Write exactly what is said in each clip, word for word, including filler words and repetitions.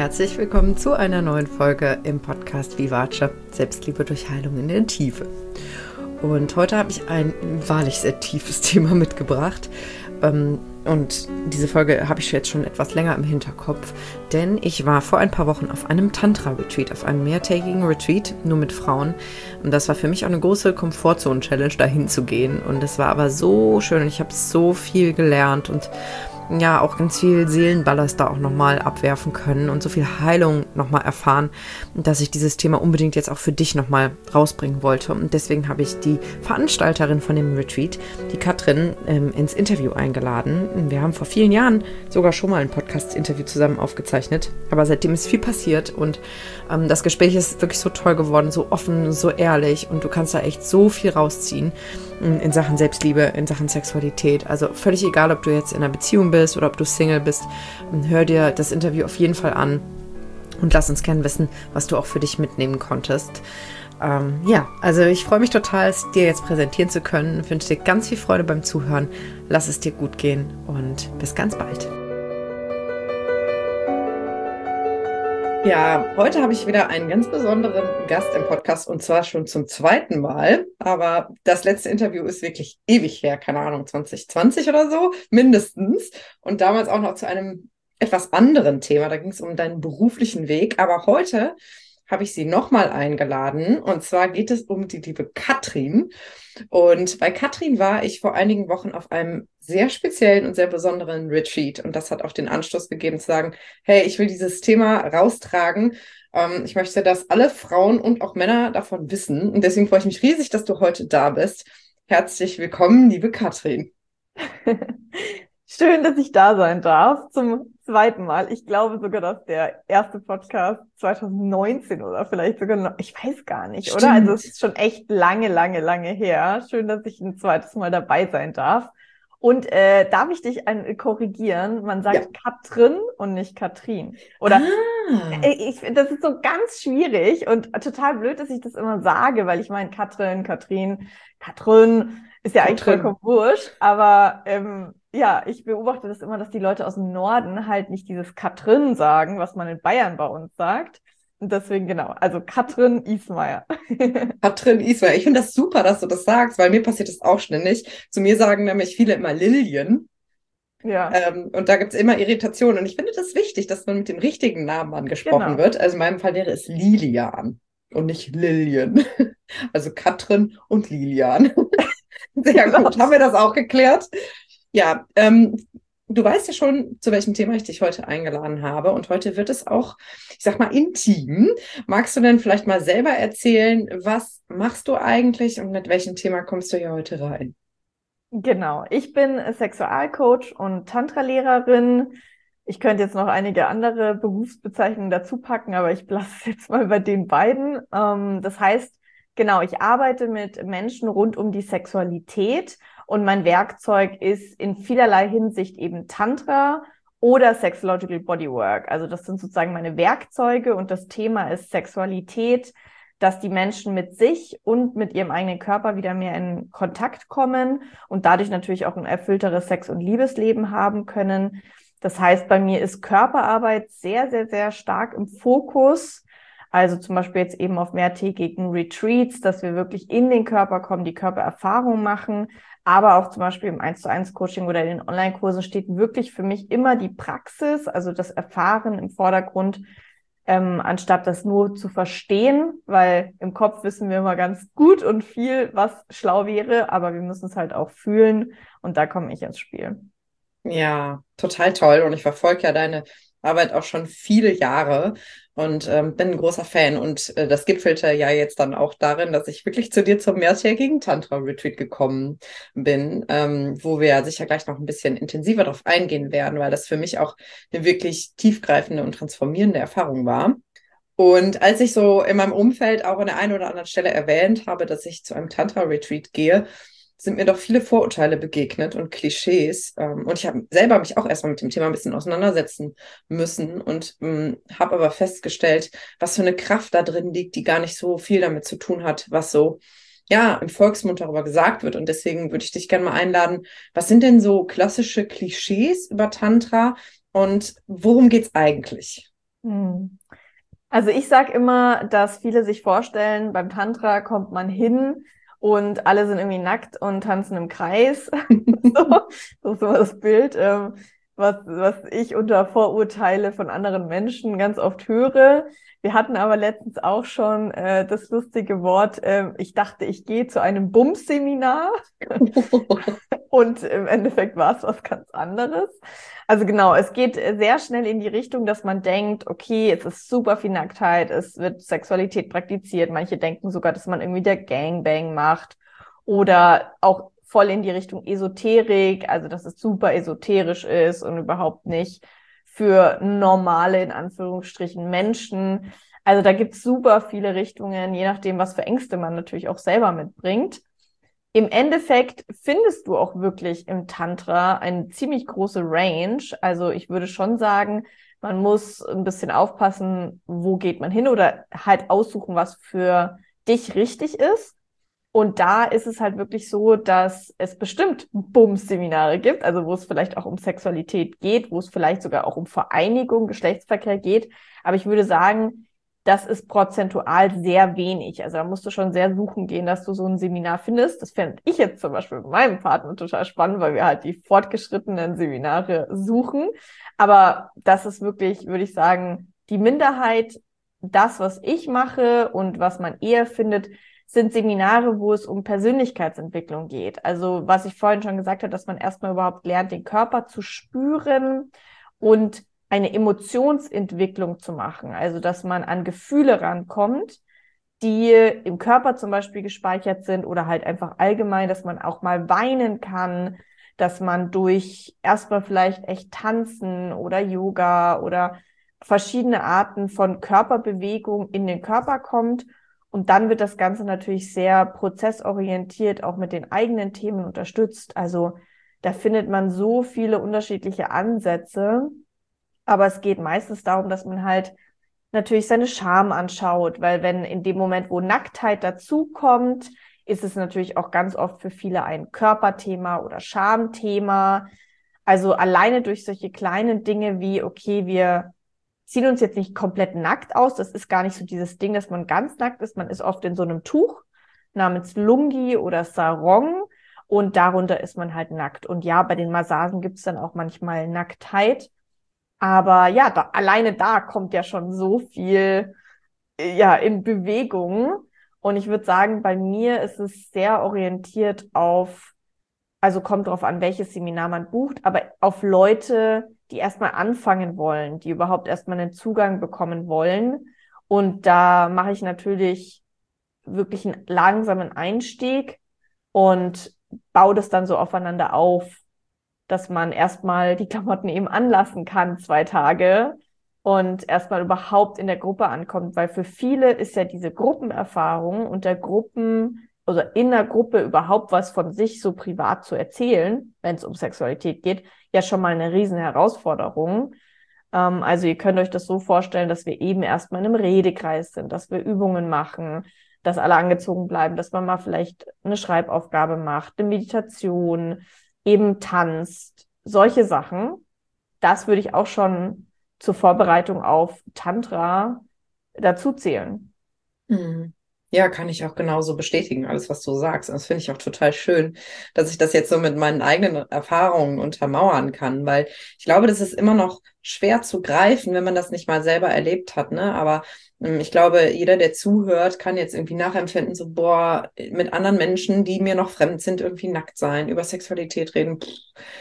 Herzlich willkommen zu einer neuen Folge im Podcast Vivace, Selbstliebe durch Heilung in der Tiefe. Und heute habe ich ein wahrlich sehr tiefes Thema mitgebracht. Und diese Folge habe ich jetzt schon etwas länger im Hinterkopf, denn ich war vor ein paar Wochen auf einem Tantra-Retreat, auf einem mehrtägigen Retreat, nur mit Frauen. Und das war für mich auch eine große Komfortzone-Challenge, dahin zu gehen. Und es war aber so schön und ich habe so viel gelernt und ja, auch ganz viel Seelenballast da auch nochmal abwerfen können und so viel Heilung nochmal erfahren, dass ich dieses Thema unbedingt jetzt auch für dich nochmal rausbringen wollte. Und deswegen habe ich die Veranstalterin von dem Retreat, die Katrin, ähm, ins Interview eingeladen. Wir haben vor vielen Jahren sogar schon mal ein Podcast-Interview zusammen aufgezeichnet, aber seitdem ist viel passiert und ähm, das Gespräch ist wirklich so toll geworden, so offen, so ehrlich und du kannst da echt so viel rausziehen in Sachen Selbstliebe, in Sachen Sexualität. Also völlig egal, ob du jetzt in einer Beziehung bist oder ob du Single bist, hör dir das Interview auf jeden Fall an und lass uns gerne wissen, was du auch für dich mitnehmen konntest. Ähm, ja, also ich freue mich total, es dir jetzt präsentieren zu können. Ich wünsche dir ganz viel Freude beim Zuhören. Lass es dir gut gehen und bis ganz bald. Ja, heute habe ich wieder einen ganz besonderen Gast im Podcast und zwar schon zum zweiten Mal. Aber das letzte Interview ist wirklich ewig her, keine Ahnung, zwanzig zwanzig oder so, mindestens. Und damals auch noch zu einem etwas anderen Thema. Da ging es um deinen beruflichen Weg. Aber heute habe ich sie nochmal eingeladen und zwar geht es um die liebe Katrin. Und bei Katrin war ich vor einigen Wochen auf einem sehr speziellen und sehr besonderen Retreat und das hat auch den Anstoß gegeben zu sagen, hey, ich will dieses Thema raustragen. Ähm, ich möchte, dass alle Frauen und auch Männer davon wissen und deswegen freue ich mich riesig, dass du heute da bist. Herzlich willkommen, liebe Katrin. Schön, dass ich da sein darf, zum zweiten Mal. Ich glaube sogar, dass der erste Podcast zwanzig neunzehn oder vielleicht sogar noch, ich weiß gar nicht, Stimmt. Oder? Also es ist schon echt lange, lange, lange her. Schön, dass ich ein zweites Mal dabei sein darf. Und äh, darf ich dich ein, korrigieren? Man sagt ja. Katrin und nicht Katrin. Oder ah. ich, das ist so ganz schwierig und total blöd, dass ich das immer sage, weil ich meine Katrin, Katrin, Katrin ist ja Katrin. Eigentlich vollkommen wurscht, aber ähm, ja, ich beobachte das immer, dass die Leute aus dem Norden halt nicht dieses Katrin sagen, was man in Bayern bei uns sagt. Und deswegen genau, also Katrin Ismayer. Katrin Ismayer. Ich finde das super, dass du das sagst, weil mir passiert das auch ständig. Zu mir sagen nämlich viele immer Lillian. Ja. Ähm, und da gibt es immer Irritationen. Und ich finde das wichtig, dass man mit dem richtigen Namen angesprochen genau. wird. Also in meinem Fall wäre es Lilian und nicht Lillian. Also Katrin und Lilian. Sehr gut, haben wir das auch geklärt? Ja, ähm, du weißt ja schon, zu welchem Thema ich dich heute eingeladen habe. Und heute wird es auch, ich sag mal, intim. Magst du denn vielleicht mal selber erzählen, was machst du eigentlich und mit welchem Thema kommst du hier heute rein? Genau, ich bin Sexualcoach und Tantra-Lehrerin. Ich könnte jetzt noch einige andere Berufsbezeichnungen dazu packen, aber ich belasse es jetzt mal bei den beiden. Ähm, das heißt, genau, ich arbeite mit Menschen rund um die Sexualität. Und mein Werkzeug ist in vielerlei Hinsicht eben Tantra oder Sexological Bodywork. Also das sind sozusagen meine Werkzeuge und das Thema ist Sexualität, dass die Menschen mit sich und mit ihrem eigenen Körper wieder mehr in Kontakt kommen und dadurch natürlich auch ein erfüllteres Sex- und Liebesleben haben können. Das heißt, bei mir ist Körperarbeit sehr, sehr, sehr stark im Fokus. Also zum Beispiel jetzt eben auf mehrtägigen Retreats, dass wir wirklich in den Körper kommen, die Körpererfahrung machen. Aber auch zum Beispiel im eins zu eins Coaching oder in den Online-Kursen steht wirklich für mich immer die Praxis, also das Erfahren im Vordergrund, ähm, anstatt das nur zu verstehen, weil im Kopf wissen wir immer ganz gut und viel, was schlau wäre, aber wir müssen es halt auch fühlen und da komme ich ins Spiel. Ja, total toll und ich verfolge ja deine Arbeit auch schon viele Jahre und ähm, bin ein großer Fan und äh, das gipfelte ja jetzt dann auch darin, dass ich wirklich zu dir zum mehrtägigen Tantra-Retreat gekommen bin, ähm, wo wir ja sicher gleich noch ein bisschen intensiver darauf eingehen werden, weil das für mich auch eine wirklich tiefgreifende und transformierende Erfahrung war. Und als ich so in meinem Umfeld auch an der einen oder anderen Stelle erwähnt habe, dass ich zu einem Tantra-Retreat gehe, sind mir doch viele Vorurteile begegnet und Klischees. Ähm, und ich habe selber mich auch erstmal mit dem Thema ein bisschen auseinandersetzen müssen und ähm, habe aber festgestellt, was für eine Kraft da drin liegt, die gar nicht so viel damit zu tun hat, was so ja im Volksmund darüber gesagt wird. Und deswegen würde ich dich gerne mal einladen, was sind denn so klassische Klischees über Tantra und worum geht's eigentlich? Hm. Also ich sage immer, dass viele sich vorstellen, beim Tantra kommt man hin und alle sind irgendwie nackt und tanzen im Kreis. So, das ist immer das Bild, ähm, was, was ich unter Vorurteile von anderen Menschen ganz oft höre. Wir hatten aber letztens auch schon äh, das lustige Wort, äh, ich dachte, ich gehe zu einem Bums-Seminar. Und im Endeffekt war es was ganz anderes. Also genau, es geht sehr schnell in die Richtung, dass man denkt, okay, es ist super viel Nacktheit, es wird Sexualität praktiziert. Manche denken sogar, dass man irgendwie der Gangbang macht oder auch voll in die Richtung Esoterik, also dass es super esoterisch ist und überhaupt nicht für normale, in Anführungsstrichen, Menschen. Also da gibt es super viele Richtungen, je nachdem, was für Ängste man natürlich auch selber mitbringt. Im Endeffekt findest du auch wirklich im Tantra eine ziemlich große Range. Also ich würde schon sagen, man muss ein bisschen aufpassen, wo geht man hin oder halt aussuchen, was für dich richtig ist. Und da ist es halt wirklich so, dass es bestimmt Bums-Seminare gibt, also wo es vielleicht auch um Sexualität geht, wo es vielleicht sogar auch um Vereinigung, Geschlechtsverkehr geht. Aber ich würde sagen, das ist prozentual sehr wenig. Also da musst du schon sehr suchen gehen, dass du so ein Seminar findest. Das fände ich jetzt zum Beispiel mit meinem Partner total spannend, weil wir halt die fortgeschrittenen Seminare suchen. Aber das ist wirklich, würde ich sagen, die Minderheit. Das, was ich mache und was man eher findet, sind Seminare, wo es um Persönlichkeitsentwicklung geht. Also was ich vorhin schon gesagt habe, dass man erstmal überhaupt lernt, den Körper zu spüren und eine Emotionsentwicklung zu machen. Also dass man an Gefühle rankommt, die im Körper zum Beispiel gespeichert sind oder halt einfach allgemein, dass man auch mal weinen kann, dass man durch erstmal vielleicht echt Tanzen oder Yoga oder verschiedene Arten von Körperbewegung in den Körper kommt. Und dann wird das Ganze natürlich sehr prozessorientiert, auch mit den eigenen Themen unterstützt. Also da findet man so viele unterschiedliche Ansätze. Aber es geht meistens darum, dass man halt natürlich seine Scham anschaut, weil wenn in dem Moment, wo Nacktheit dazukommt, ist es natürlich auch ganz oft für viele ein Körperthema oder Schamthema. Also alleine durch solche kleinen Dinge wie, okay, wir ziehen uns jetzt nicht komplett nackt aus. Das ist gar nicht so dieses Ding, dass man ganz nackt ist. Man ist oft in so einem Tuch namens Lungi oder Sarong und darunter ist man halt nackt. Und ja, bei den Massagen gibt es dann auch manchmal Nacktheit. Aber ja, da, alleine da kommt ja schon so viel ja, in Bewegung. Und ich würde sagen, bei mir ist es sehr orientiert auf, also kommt drauf an, welches Seminar man bucht, aber auf Leute, die erstmal anfangen wollen, die überhaupt erstmal einen Zugang bekommen wollen. Und da mache ich natürlich wirklich einen langsamen Einstieg und baue das dann so aufeinander auf, dass man erstmal die Klamotten eben anlassen kann, zwei Tage und erstmal überhaupt in der Gruppe ankommt, weil für viele ist ja diese Gruppenerfahrung und der Gruppen, also in der Gruppe überhaupt was von sich so privat zu erzählen, wenn es um Sexualität geht, ja schon mal eine riesen Herausforderung. Ähm, also ihr könnt euch das so vorstellen, dass wir eben erstmal in einem Redekreis sind, dass wir Übungen machen, dass alle angezogen bleiben, dass man mal vielleicht eine Schreibaufgabe macht, eine Meditation, eben tanzt, solche Sachen. Das würde ich auch schon zur Vorbereitung auf Tantra dazu zählen. Mhm. Ja, kann ich auch genauso bestätigen, alles, was du sagst. Und das finde ich auch total schön, dass ich das jetzt so mit meinen eigenen Erfahrungen untermauern kann, weil ich glaube, das ist immer noch schwer zu greifen, wenn man das nicht mal selber erlebt hat, ne? Aber ähm, ich glaube, jeder, der zuhört, kann jetzt irgendwie nachempfinden, so, boah, mit anderen Menschen, die mir noch fremd sind, irgendwie nackt sein, über Sexualität reden. Pff.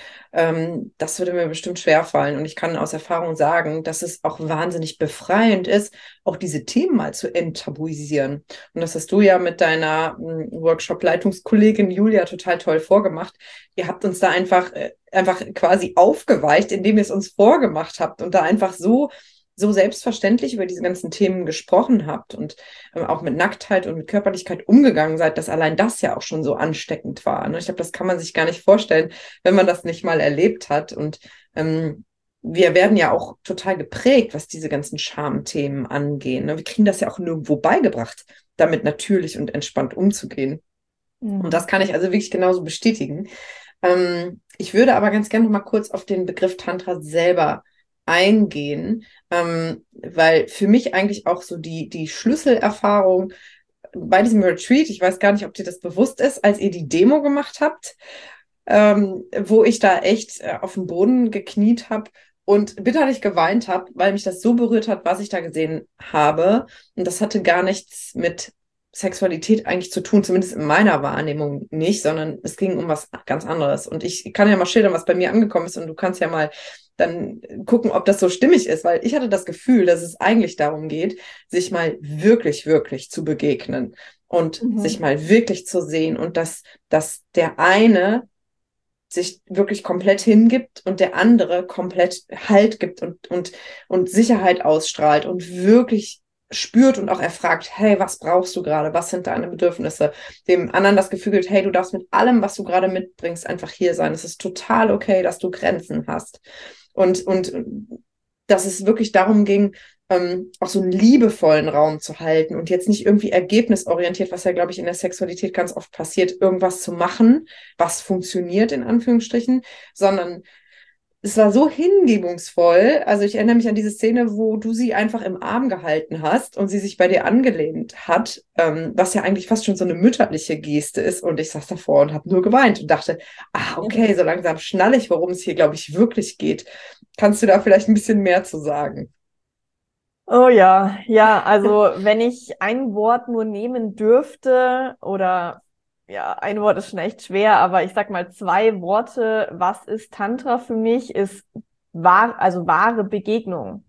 Ähm, das würde mir bestimmt schwerfallen. Und ich kann aus Erfahrung sagen, dass es auch wahnsinnig befreiend ist, auch diese Themen mal zu enttabuisieren. Und das hast du ja mit deiner m, Workshop-Leitungskollegin Julia total toll vorgemacht. Ihr habt uns da einfach, äh, einfach quasi aufgeweicht, indem ihr es uns vorgemacht habt und da einfach so so selbstverständlich über diese ganzen Themen gesprochen habt und ähm, auch mit Nacktheit und mit Körperlichkeit umgegangen seid, dass allein das ja auch schon so ansteckend war. Ne? Ich glaube, das kann man sich gar nicht vorstellen, wenn man das nicht mal erlebt hat. Und ähm, wir werden ja auch total geprägt, was diese ganzen Schamthemen angehen. Ne? Wir kriegen das ja auch nirgendwo beigebracht, damit natürlich und entspannt umzugehen. Mhm. Und das kann ich also wirklich genauso bestätigen. Ähm, ich würde aber ganz gerne noch mal kurz auf den Begriff Tantra selber eingehen, ähm, weil für mich eigentlich auch so die, die Schlüsselerfahrung bei diesem Retreat, ich weiß gar nicht, ob dir das bewusst ist, als ihr die Demo gemacht habt, ähm, wo ich da echt äh, auf dem Boden gekniet habe und bitterlich geweint habe, weil mich das so berührt hat, was ich da gesehen habe. Und das hatte gar nichts mit Sexualität eigentlich zu tun, zumindest in meiner Wahrnehmung nicht, sondern es ging um was ganz anderes. Und ich kann ja mal schildern, was bei mir angekommen ist, und du kannst ja mal dann gucken, ob das so stimmig ist, weil ich hatte das Gefühl, dass es eigentlich darum geht, sich mal wirklich, wirklich zu begegnen und Mhm. sich mal wirklich zu sehen, und dass, dass der eine sich wirklich komplett hingibt und der andere komplett Halt gibt und, und, und Sicherheit ausstrahlt und wirklich spürt und auch erfragt, hey, was brauchst du gerade? Was sind deine Bedürfnisse? Dem anderen das Gefühl gibt, hey, du darfst mit allem, was du gerade mitbringst, einfach hier sein. Es ist total okay, dass du Grenzen hast. Und, und dass es wirklich darum ging, ähm, auch so einen liebevollen Raum zu halten und jetzt nicht irgendwie ergebnisorientiert, was ja, glaube ich, in der Sexualität ganz oft passiert, irgendwas zu machen, was funktioniert, in Anführungsstrichen, sondern es war so hingebungsvoll. Also ich erinnere mich an diese Szene, wo du sie einfach im Arm gehalten hast und sie sich bei dir angelehnt hat, ähm, was ja eigentlich fast schon so eine mütterliche Geste ist. Und ich saß davor und habe nur geweint und dachte, ah, okay, so langsam schnalle ich, worum es hier, glaube ich, wirklich geht. Kannst du da vielleicht ein bisschen mehr zu sagen? Oh ja, ja, also wenn ich ein Wort nur nehmen dürfte, oder ja, ein Wort ist schon echt schwer, aber ich sag mal zwei Worte, was ist Tantra für mich, ist wahr, also wahre Begegnung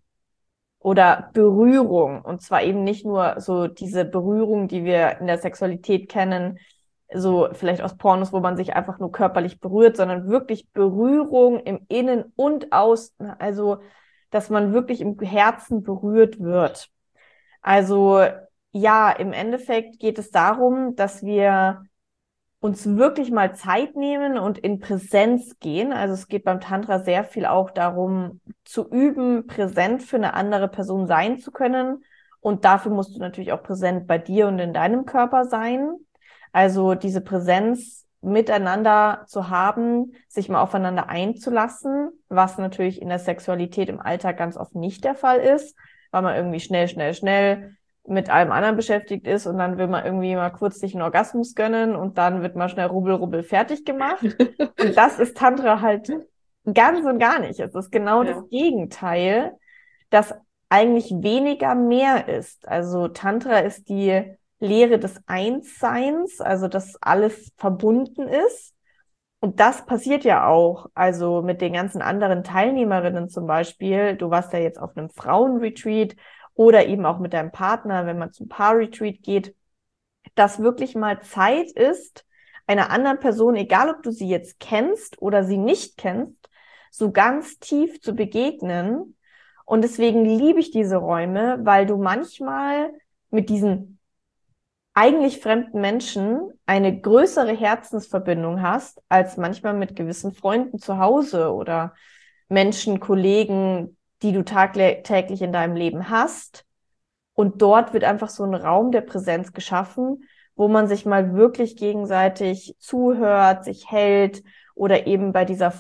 oder Berührung. Und zwar eben nicht nur so diese Berührung, die wir in der Sexualität kennen, so vielleicht aus Pornos, wo man sich einfach nur körperlich berührt, sondern wirklich Berührung im Innen und Außen. Also, dass man wirklich im Herzen berührt wird. Also, ja, im Endeffekt geht es darum, dass wir uns wirklich mal Zeit nehmen und in Präsenz gehen. Also es geht beim Tantra sehr viel auch darum, zu üben, präsent für eine andere Person sein zu können. Und dafür musst du natürlich auch präsent bei dir und in deinem Körper sein. Also diese Präsenz miteinander zu haben, sich mal aufeinander einzulassen, was natürlich in der Sexualität im Alltag ganz oft nicht der Fall ist, weil man irgendwie schnell, schnell, schnell mit allem anderen beschäftigt ist und dann will man irgendwie mal kurz sich einen Orgasmus gönnen und dann wird mal schnell rubbel, rubbel fertig gemacht. Und das ist Tantra halt ganz und gar nicht. Es ist genau Ja. das Gegenteil, dass eigentlich weniger mehr ist. Also Tantra ist die Lehre des Einsseins, also dass alles verbunden ist. Und das passiert ja auch, also mit den ganzen anderen Teilnehmerinnen zum Beispiel. Du warst ja jetzt auf einem Frauenretreat oder eben auch mit deinem Partner, wenn man zum Paar-Retreat geht, dass wirklich mal Zeit ist, einer anderen Person, egal ob du sie jetzt kennst oder sie nicht kennst, so ganz tief zu begegnen. Und deswegen liebe ich diese Räume, weil du manchmal mit diesen eigentlich fremden Menschen eine größere Herzensverbindung hast, als manchmal mit gewissen Freunden zu Hause oder Menschen, Kollegen, die du tagtäglich in deinem Leben hast. Und dort wird einfach so ein Raum der Präsenz geschaffen, wo man sich mal wirklich gegenseitig zuhört, sich hält oder eben bei dieser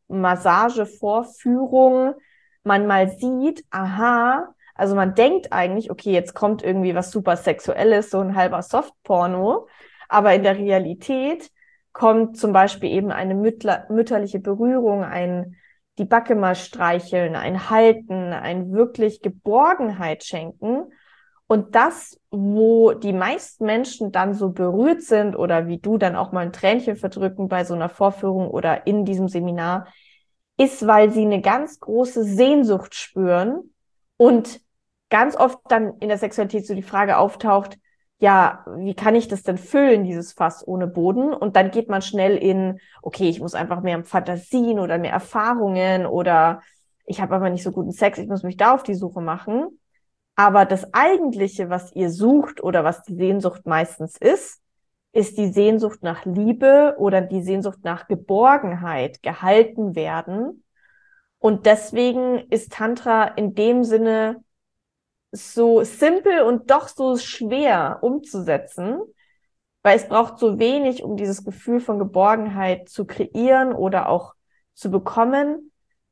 Massagevorführung man mal sieht, aha, also man denkt eigentlich, okay, jetzt kommt irgendwie was super Sexuelles, so ein halber Softporno, aber in der Realität kommt zum Beispiel eben eine mütter- mütterliche Berührung, ein die Backe mal streicheln, ein Halten, ein wirklich Geborgenheit schenken. Und das, wo die meisten Menschen dann so berührt sind oder wie du dann auch mal ein Tränchen verdrücken bei so einer Vorführung oder in diesem Seminar, ist, weil sie eine ganz große Sehnsucht spüren und ganz oft dann in der Sexualität so die Frage auftaucht, ja, wie kann ich das denn füllen, dieses Fass ohne Boden? Und dann geht man schnell in, okay, ich muss einfach mehr Fantasien oder mehr Erfahrungen oder ich habe aber nicht so guten Sex, ich muss mich da auf die Suche machen. Aber das Eigentliche, was ihr sucht oder was die Sehnsucht meistens ist, ist die Sehnsucht nach Liebe oder die Sehnsucht nach Geborgenheit, gehalten werden. Und deswegen ist Tantra in dem Sinne so simpel und doch so schwer umzusetzen, weil es braucht so wenig, um dieses Gefühl von Geborgenheit zu kreieren oder auch zu bekommen.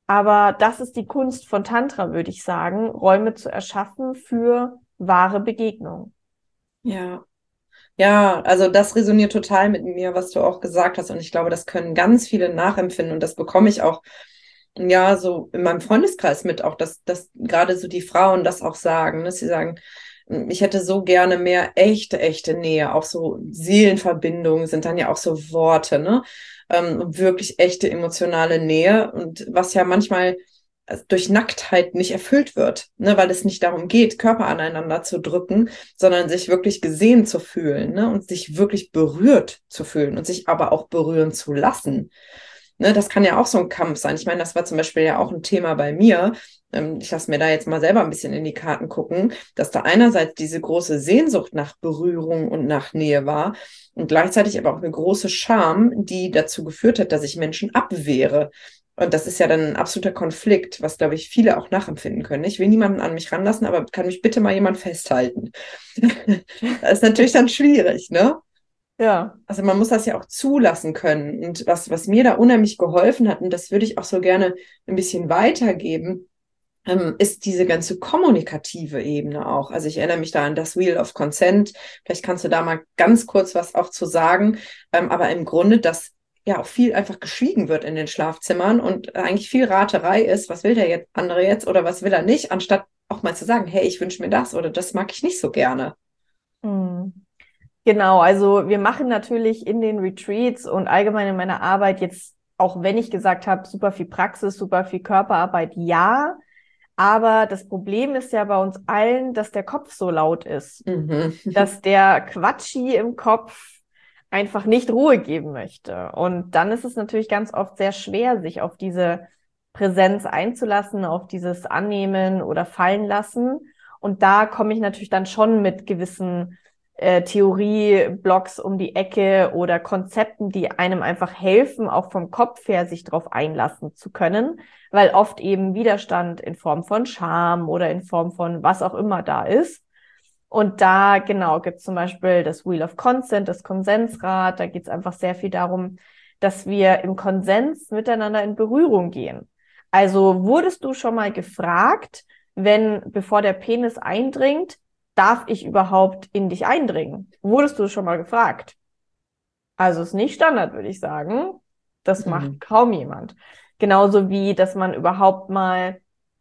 Aber das ist die Kunst von Tantra, würde ich sagen, Räume zu erschaffen für wahre Begegnung. Ja. Ja, also das resoniert total mit mir, was du auch gesagt hast. Und ich glaube, das können ganz viele nachempfinden. Und das bekomme ich auch, ja, so in meinem Freundeskreis mit, auch, dass, dass gerade so die Frauen das auch sagen, dass sie sagen, ich hätte so gerne mehr echte, echte Nähe. Auch so Seelenverbindungen sind dann ja auch so Worte, ne? Ähm, wirklich echte emotionale Nähe. Und was ja manchmal durch Nacktheit nicht erfüllt wird, ne, weil es nicht darum geht, Körper aneinander zu drücken, sondern sich wirklich gesehen zu fühlen, ne, und sich wirklich berührt zu fühlen und sich aber auch berühren zu lassen. Ne, das kann ja auch so ein Kampf sein. Ich meine, das war zum Beispiel ja auch ein Thema bei mir. Ähm, ich lasse mir da jetzt mal selber ein bisschen in die Karten gucken, dass da einerseits diese große Sehnsucht nach Berührung und nach Nähe war und gleichzeitig aber auch eine große Scham, die dazu geführt hat, dass ich Menschen abwehre. Und das ist ja dann ein absoluter Konflikt, was, glaube ich, viele auch nachempfinden können. Ich will niemanden an mich ranlassen, aber kann mich bitte mal jemand festhalten? Das ist natürlich dann schwierig, ne? Ja. Also man muss das ja auch zulassen können. Und was, was mir da unheimlich geholfen hat, und das würde ich auch so gerne ein bisschen weitergeben, ähm, ist diese ganze kommunikative Ebene auch. Also ich erinnere mich da an das Wheel of Consent. Vielleicht kannst du da mal ganz kurz was auch zu sagen. Ähm, aber im Grunde, dass ja auch viel einfach geschwiegen wird in den Schlafzimmern und eigentlich viel Raterei ist, was will der jetzt, andere jetzt oder was will er nicht, anstatt auch mal zu sagen, hey, ich wünsche mir das oder das mag ich nicht so gerne. Hm. Genau, also wir machen natürlich in den Retreats und allgemein in meiner Arbeit jetzt, auch wenn ich gesagt habe, super viel Praxis, super viel Körperarbeit, ja. Aber das Problem ist ja bei uns allen, dass der Kopf so laut ist, Mhm. dass der Quatschi im Kopf einfach nicht Ruhe geben möchte. Und dann ist es natürlich ganz oft sehr schwer, sich auf diese Präsenz einzulassen, auf dieses Annehmen oder Fallen lassen. Und da komme ich natürlich dann schon mit gewissen äh, Theorieblocks um die Ecke oder Konzepten, die einem einfach helfen, auch vom Kopf her sich darauf einlassen zu können, weil oft eben Widerstand in Form von Scham oder in Form von was auch immer da ist. Und da, genau, gibt es zum Beispiel das Wheel of Consent, das Konsensrad. Da geht es einfach sehr viel darum, dass wir im Konsens miteinander in Berührung gehen. Also wurdest du schon mal gefragt, wenn, bevor der Penis eindringt, darf ich überhaupt in dich eindringen? Wurdest du schon mal gefragt? Also ist nicht Standard, würde ich sagen. Das macht Mhm. kaum jemand. Genauso wie, dass man überhaupt mal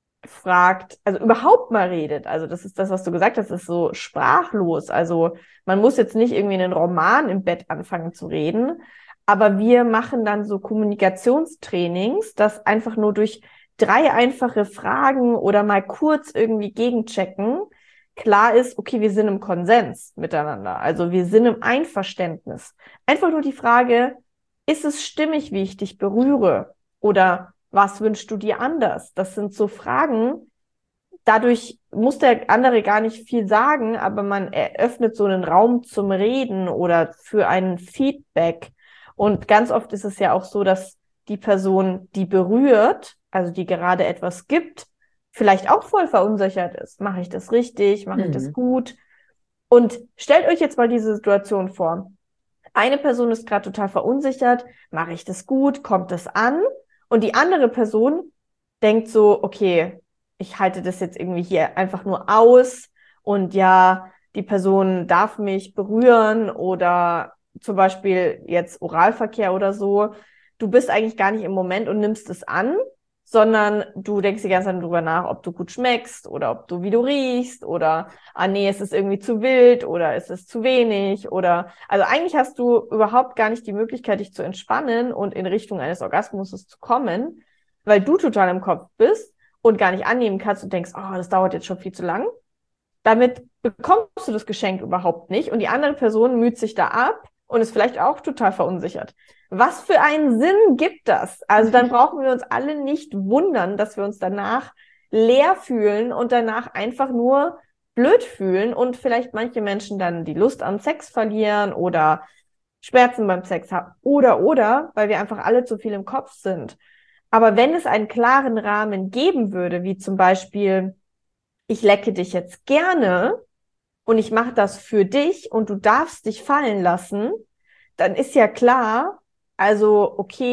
fragt, also überhaupt mal redet. Also das ist das, was du gesagt hast, ist so sprachlos. Also man muss jetzt nicht irgendwie einen Roman im Bett anfangen zu reden, aber wir machen dann so Kommunikationstrainings, dass einfach nur durch drei einfache Fragen oder mal kurz irgendwie gegenchecken, klar ist, okay, wir sind im Konsens miteinander. Also wir sind im Einverständnis. Einfach nur die Frage, ist es stimmig, wie ich dich berühre? Oder was wünschst du dir anders? Das sind so Fragen. Dadurch muss der andere gar nicht viel sagen, aber man eröffnet so einen Raum zum Reden oder für ein Feedback. Und ganz oft ist es ja auch so, dass die Person, die berührt, also die gerade etwas gibt, vielleicht auch voll verunsichert ist. Mache ich das richtig? Mache ich das Mhm. gut? Und stellt euch jetzt mal diese Situation vor. Eine Person ist gerade total verunsichert. Mache ich das gut? Kommt das an? Und die andere Person denkt so, okay, ich halte das jetzt irgendwie hier einfach nur aus und ja, die Person darf mich berühren oder zum Beispiel jetzt Oralverkehr oder so. Du bist eigentlich gar nicht im Moment und nimmst es an, sondern du denkst die ganze Zeit drüber nach, ob du gut schmeckst oder ob du, wie du riechst oder, ah nee, ist es irgendwie zu wild oder ist es zu wenig oder, also eigentlich hast du überhaupt gar nicht die Möglichkeit, dich zu entspannen und in Richtung eines Orgasmus zu kommen, weil du total im Kopf bist und gar nicht annehmen kannst und denkst, oh, das dauert jetzt schon viel zu lang. Damit bekommst du das Geschenk überhaupt nicht und die andere Person müht sich da ab und ist vielleicht auch total verunsichert. Was für einen Sinn gibt das? Also dann brauchen wir uns alle nicht wundern, dass wir uns danach leer fühlen und danach einfach nur blöd fühlen und vielleicht manche Menschen dann die Lust am Sex verlieren oder Schmerzen beim Sex haben oder, oder, weil wir einfach alle zu viel im Kopf sind. Aber wenn es einen klaren Rahmen geben würde, wie zum Beispiel, ich lecke dich jetzt gerne und ich mache das für dich und du darfst dich fallen lassen, dann ist ja klar, also okay,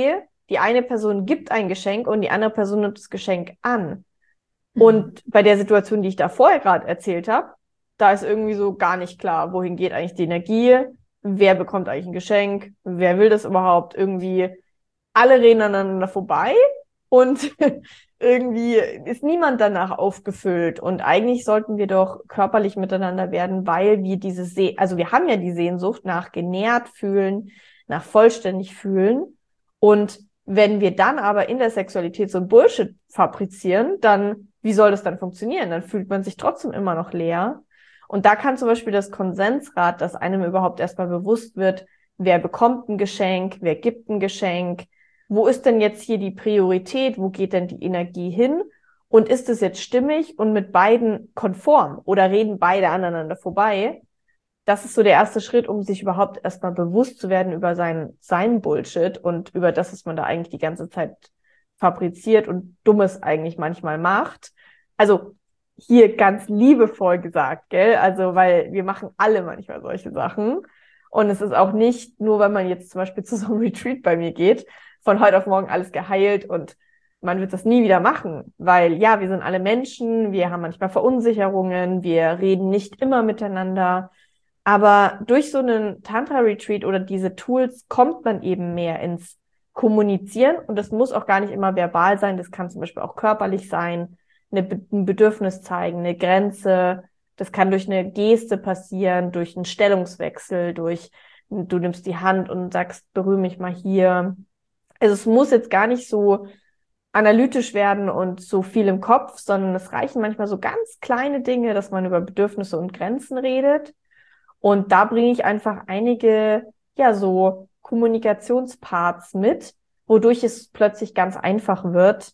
die eine Person gibt ein Geschenk und die andere Person nimmt das Geschenk an. Mhm. Und bei der Situation, die ich da vorher gerade erzählt habe, da ist irgendwie so gar nicht klar, wohin geht eigentlich die Energie, wer bekommt eigentlich ein Geschenk, wer will das überhaupt, irgendwie alle reden aneinander vorbei und irgendwie ist niemand danach aufgefüllt. Und eigentlich sollten wir doch körperlich miteinander werden, weil wir diese, Se- also wir haben ja die Sehnsucht nach genährt fühlen, nach vollständig fühlen. Und wenn wir dann aber in der Sexualität so ein Bullshit fabrizieren, dann, wie soll das dann funktionieren? Dann fühlt man sich trotzdem immer noch leer. Und da kann zum Beispiel das Konsensrad, dass einem überhaupt erstmal bewusst wird, wer bekommt ein Geschenk, wer gibt ein Geschenk, wo ist denn jetzt hier die Priorität, wo geht denn die Energie hin und ist es jetzt stimmig und mit beiden konform oder reden beide aneinander vorbei? Das ist so der erste Schritt, um sich überhaupt erstmal bewusst zu werden über seinen, seinen Bullshit und über das, was man da eigentlich die ganze Zeit fabriziert und Dummes eigentlich manchmal macht. Also hier ganz liebevoll gesagt, gell? Also, weil wir machen alle manchmal solche Sachen. Und es ist auch nicht nur, wenn man jetzt zum Beispiel zu so einem Retreat bei mir geht, von heute auf morgen alles geheilt und man wird das nie wieder machen, weil ja, wir sind alle Menschen, wir haben manchmal Verunsicherungen, wir reden nicht immer miteinander, aber durch so einen Tantra-Retreat oder diese Tools kommt man eben mehr ins Kommunizieren und das muss auch gar nicht immer verbal sein, das kann zum Beispiel auch körperlich sein, eine, ein Bedürfnis zeigen, eine Grenze, das kann durch eine Geste passieren, durch einen Stellungswechsel, durch du nimmst die Hand und sagst, berühre mich mal hier. Also es muss jetzt gar nicht so analytisch werden und so viel im Kopf, sondern es reichen manchmal so ganz kleine Dinge, dass man über Bedürfnisse und Grenzen redet. Und da bringe ich einfach einige, ja, so Kommunikationsparts mit, wodurch es plötzlich ganz einfach wird.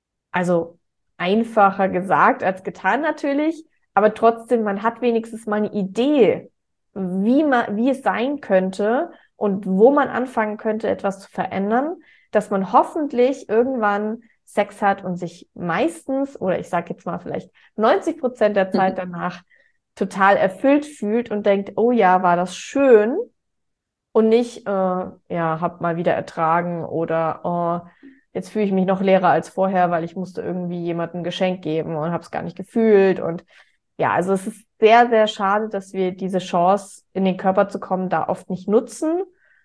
Also einfacher gesagt als getan natürlich, aber trotzdem, man hat wenigstens mal eine Idee, wie man, wie es sein könnte und wo man anfangen könnte, etwas zu verändern, dass man hoffentlich irgendwann Sex hat und sich meistens, oder ich sage jetzt mal vielleicht neunzig Prozent der Zeit danach total erfüllt fühlt und denkt, oh ja, war das schön und nicht, äh, ja, hab mal wieder ertragen oder oh, jetzt fühle ich mich noch leerer als vorher, weil ich musste irgendwie jemandem ein Geschenk geben und habe es gar nicht gefühlt und ja, also es ist sehr, sehr schade, dass wir diese Chance, in den Körper zu kommen, da oft nicht nutzen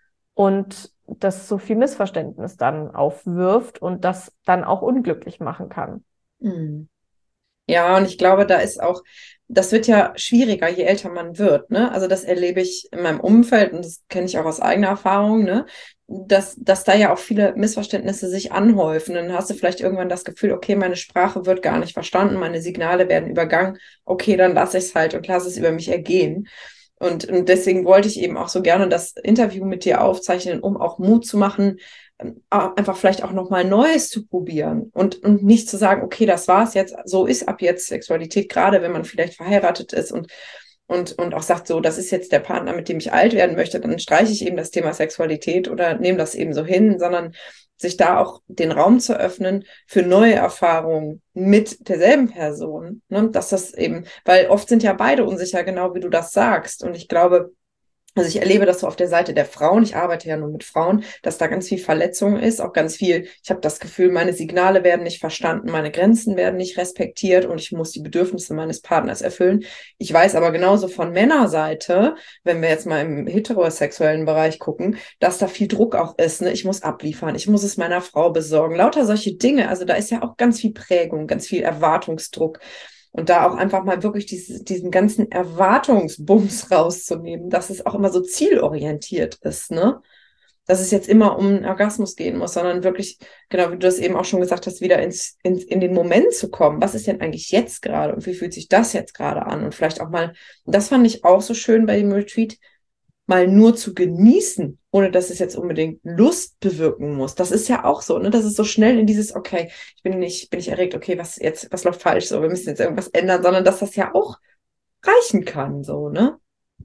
und das so viel Missverständnis dann aufwirft und das dann auch unglücklich machen kann. Mhm. Ja, und ich glaube, da ist auch, das wird ja schwieriger, je älter man wird, ne? Also das erlebe ich in meinem Umfeld und das kenne ich auch aus eigener Erfahrung, ne? Dass, dass da ja auch viele Missverständnisse sich anhäufen. Dann hast du vielleicht irgendwann das Gefühl, okay, meine Sprache wird gar nicht verstanden, meine Signale werden übergangen. Okay, dann lasse ich es halt und lasse es über mich ergehen. Und, und deswegen wollte ich eben auch so gerne das Interview mit dir aufzeichnen, um auch Mut zu machen, einfach vielleicht auch nochmal Neues zu probieren und, und nicht zu sagen, okay, das war's jetzt, so ist ab jetzt Sexualität, gerade wenn man vielleicht verheiratet ist und, und, und auch sagt, so, das ist jetzt der Partner, mit dem ich alt werden möchte, dann streiche ich eben das Thema Sexualität oder nehme das eben so hin, sondern sich da auch den Raum zu öffnen für neue Erfahrungen mit derselben Person, ne? Dass das eben, weil oft sind ja beide unsicher, genau wie du das sagst. Und ich glaube, also ich erlebe das so auf der Seite der Frauen, ich arbeite ja nur mit Frauen, dass da ganz viel Verletzung ist, auch ganz viel, ich habe das Gefühl, meine Signale werden nicht verstanden, meine Grenzen werden nicht respektiert und ich muss die Bedürfnisse meines Partners erfüllen. Ich weiß aber genauso von Männerseite, wenn wir jetzt mal im heterosexuellen Bereich gucken, dass da viel Druck auch ist, ne? Ich muss abliefern, ich muss es meiner Frau besorgen, lauter solche Dinge, also da ist ja auch ganz viel Prägung, ganz viel Erwartungsdruck. Und da auch einfach mal wirklich diese, diesen ganzen Erwartungsbums rauszunehmen, dass es auch immer so zielorientiert ist, ne? Dass es jetzt immer um einen Orgasmus gehen muss, sondern wirklich, genau wie du das eben auch schon gesagt hast, wieder ins, ins, in den Moment zu kommen. Was ist denn eigentlich jetzt gerade und wie fühlt sich das jetzt gerade an? Und vielleicht auch mal, das fand ich auch so schön bei dem Retreat, mal nur zu genießen, ohne dass es jetzt unbedingt Lust bewirken muss. Das ist ja auch so, ne? Das ist so schnell in dieses, okay, ich bin nicht, bin nicht erregt, okay, was jetzt, was läuft falsch, so, wir müssen jetzt irgendwas ändern, sondern dass das ja auch reichen kann, so, ne?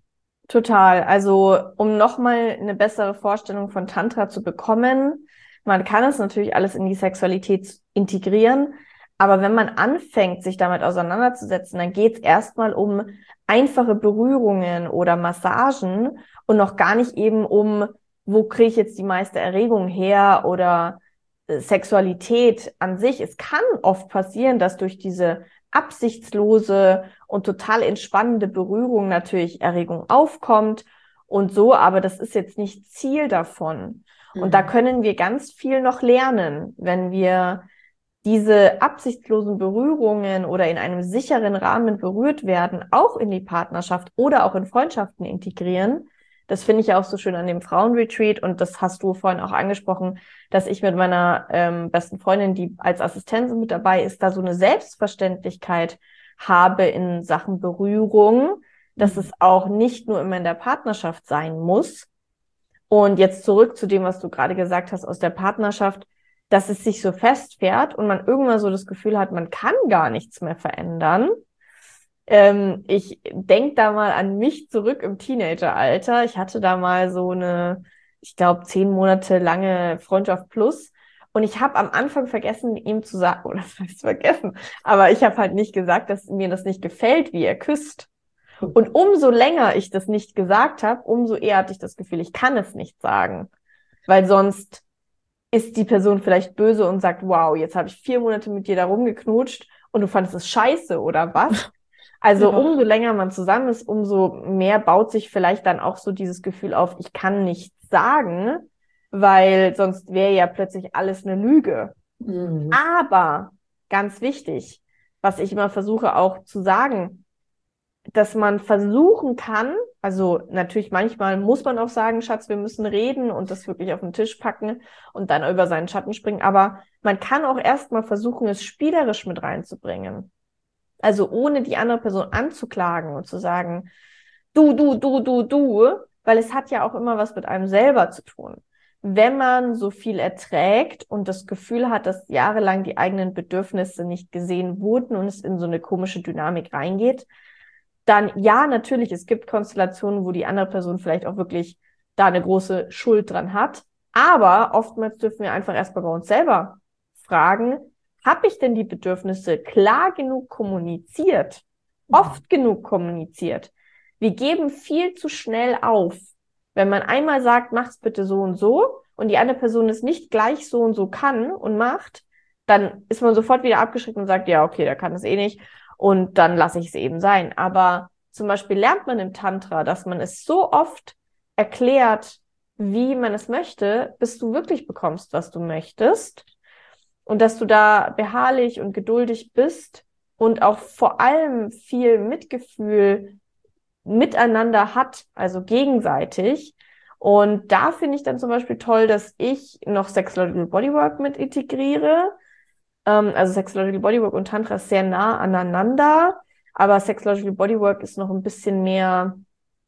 Total. Also, um nochmal eine bessere Vorstellung von Tantra zu bekommen, man kann es natürlich alles in die Sexualität integrieren, aber wenn man anfängt, sich damit auseinanderzusetzen, dann geht es erstmal um einfache Berührungen oder Massagen und noch gar nicht eben um, wo kriege ich jetzt die meiste Erregung her oder Sexualität an sich, es kann oft passieren, dass durch diese absichtslose und total entspannende Berührung natürlich Erregung aufkommt und so, aber das ist jetzt nicht Ziel davon. Mhm. Und da können wir ganz viel noch lernen, wenn wir diese absichtslosen Berührungen oder in einem sicheren Rahmen berührt werden, auch in die Partnerschaft oder auch in Freundschaften integrieren. Das finde ich ja auch so schön an dem Frauenretreat und das hast du vorhin auch angesprochen, dass ich mit meiner ähm, besten Freundin, die als Assistentin mit dabei ist, da so eine Selbstverständlichkeit habe in Sachen Berührung, dass mhm. es auch nicht nur immer in der Partnerschaft sein muss. Und jetzt zurück zu dem, was du gerade gesagt hast aus der Partnerschaft, dass es sich so festfährt und man irgendwann so das Gefühl hat, man kann gar nichts mehr verändern. Ähm, ich denke da mal an mich zurück im Teenageralter. Ich hatte da mal so eine, ich glaube, zehn Monate lange Freundschaft plus. Und ich habe am Anfang vergessen, ihm zu sagen, oder das heißt vergessen, aber ich habe halt nicht gesagt, dass mir das nicht gefällt, wie er küsst. Und umso länger ich das nicht gesagt habe, umso eher hatte ich das Gefühl, ich kann es nicht sagen. Weil sonst ist die Person vielleicht böse und sagt, wow, jetzt habe ich vier Monate mit dir da rumgeknutscht und du fandest es scheiße oder was? Also ja. Umso länger man zusammen ist, umso mehr baut sich vielleicht dann auch so dieses Gefühl auf, ich kann nichts sagen, weil sonst wäre ja plötzlich alles eine Lüge. Mhm. Aber ganz wichtig, was ich immer versuche auch zu sagen, dass man versuchen kann, also natürlich manchmal muss man auch sagen, Schatz, wir müssen reden und das wirklich auf den Tisch packen und dann über seinen Schatten springen, aber man kann auch erstmal versuchen, es spielerisch mit reinzubringen. Also ohne die andere Person anzuklagen und zu sagen, du, du, du, du, du, weil es hat ja auch immer was mit einem selber zu tun. Wenn man so viel erträgt und das Gefühl hat, dass jahrelang die eigenen Bedürfnisse nicht gesehen wurden und es in so eine komische Dynamik reingeht, dann ja, natürlich, es gibt Konstellationen, wo die andere Person vielleicht auch wirklich da eine große Schuld dran hat. Aber oftmals dürfen wir einfach erstmal bei uns selber fragen, habe ich denn die Bedürfnisse klar genug kommuniziert? Oft genug kommuniziert? Wir geben viel zu schnell auf. Wenn man einmal sagt, mach's bitte so und so und die andere Person es nicht gleich so und so kann und macht, dann ist man sofort wieder abgeschreckt und sagt, ja, okay, der kann es eh nicht. Und dann lasse ich es eben sein. Aber zum Beispiel lernt man im Tantra, dass man es so oft erklärt, wie man es möchte, bis du wirklich bekommst, was du möchtest. Und dass du da beharrlich und geduldig bist und auch vor allem viel Mitgefühl miteinander hat, also gegenseitig. Und da finde ich dann zum Beispiel toll, dass ich noch Sexological Bodywork mit integriere. Also Sexological Bodywork und Tantra ist sehr nah aneinander, aber Sexological Bodywork ist noch ein bisschen mehr,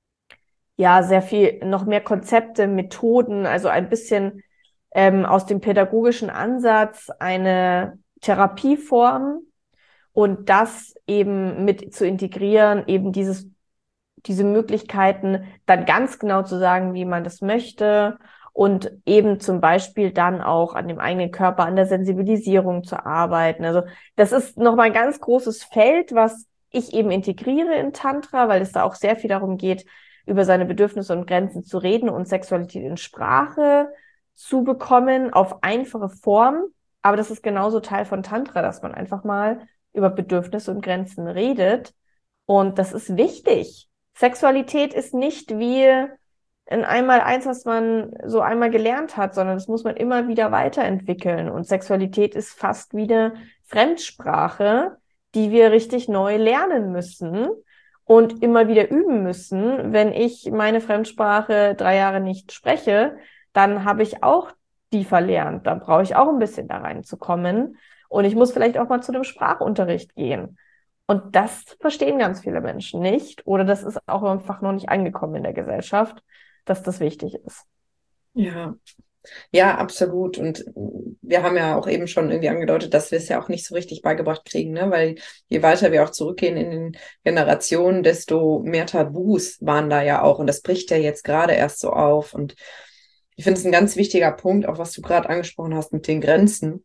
ja, sehr viel, noch mehr Konzepte, Methoden, also ein bisschen ähm, aus dem pädagogischen Ansatz eine Therapieform und das eben mit zu integrieren, eben dieses, diese Möglichkeiten, dann ganz genau zu sagen, wie man das möchte. Und eben zum Beispiel dann auch an dem eigenen Körper, an der Sensibilisierung zu arbeiten. Also das ist nochmal ein ganz großes Feld, was ich eben integriere in Tantra, weil es da auch sehr viel darum geht, über seine Bedürfnisse und Grenzen zu reden und Sexualität in Sprache zu bekommen, auf einfache Form. Aber das ist genauso Teil von Tantra, dass man einfach mal über Bedürfnisse und Grenzen redet. Und das ist wichtig. Sexualität ist nicht wie in einmal eins, was man so einmal gelernt hat, sondern das muss man immer wieder weiterentwickeln. Und Sexualität ist fast wie eine Fremdsprache, die wir richtig neu lernen müssen und immer wieder üben müssen. Wenn ich meine Fremdsprache drei Jahre nicht spreche, dann habe ich auch die verlernt. Da brauche ich auch ein bisschen da reinzukommen. Und ich muss vielleicht auch mal zu einem Sprachunterricht gehen. Und das verstehen ganz viele Menschen nicht. Oder das ist auch einfach noch nicht angekommen in der Gesellschaft, dass das wichtig ist. Ja, ja, absolut. Und wir haben ja auch eben schon irgendwie angedeutet, dass wir es ja auch nicht so richtig beigebracht kriegen, ne? Weil je weiter wir auch zurückgehen in den Generationen, desto mehr Tabus waren da ja auch. Und das bricht ja jetzt gerade erst so auf. Und ich finde es ein ganz wichtiger Punkt, auch was du gerade angesprochen hast mit den Grenzen.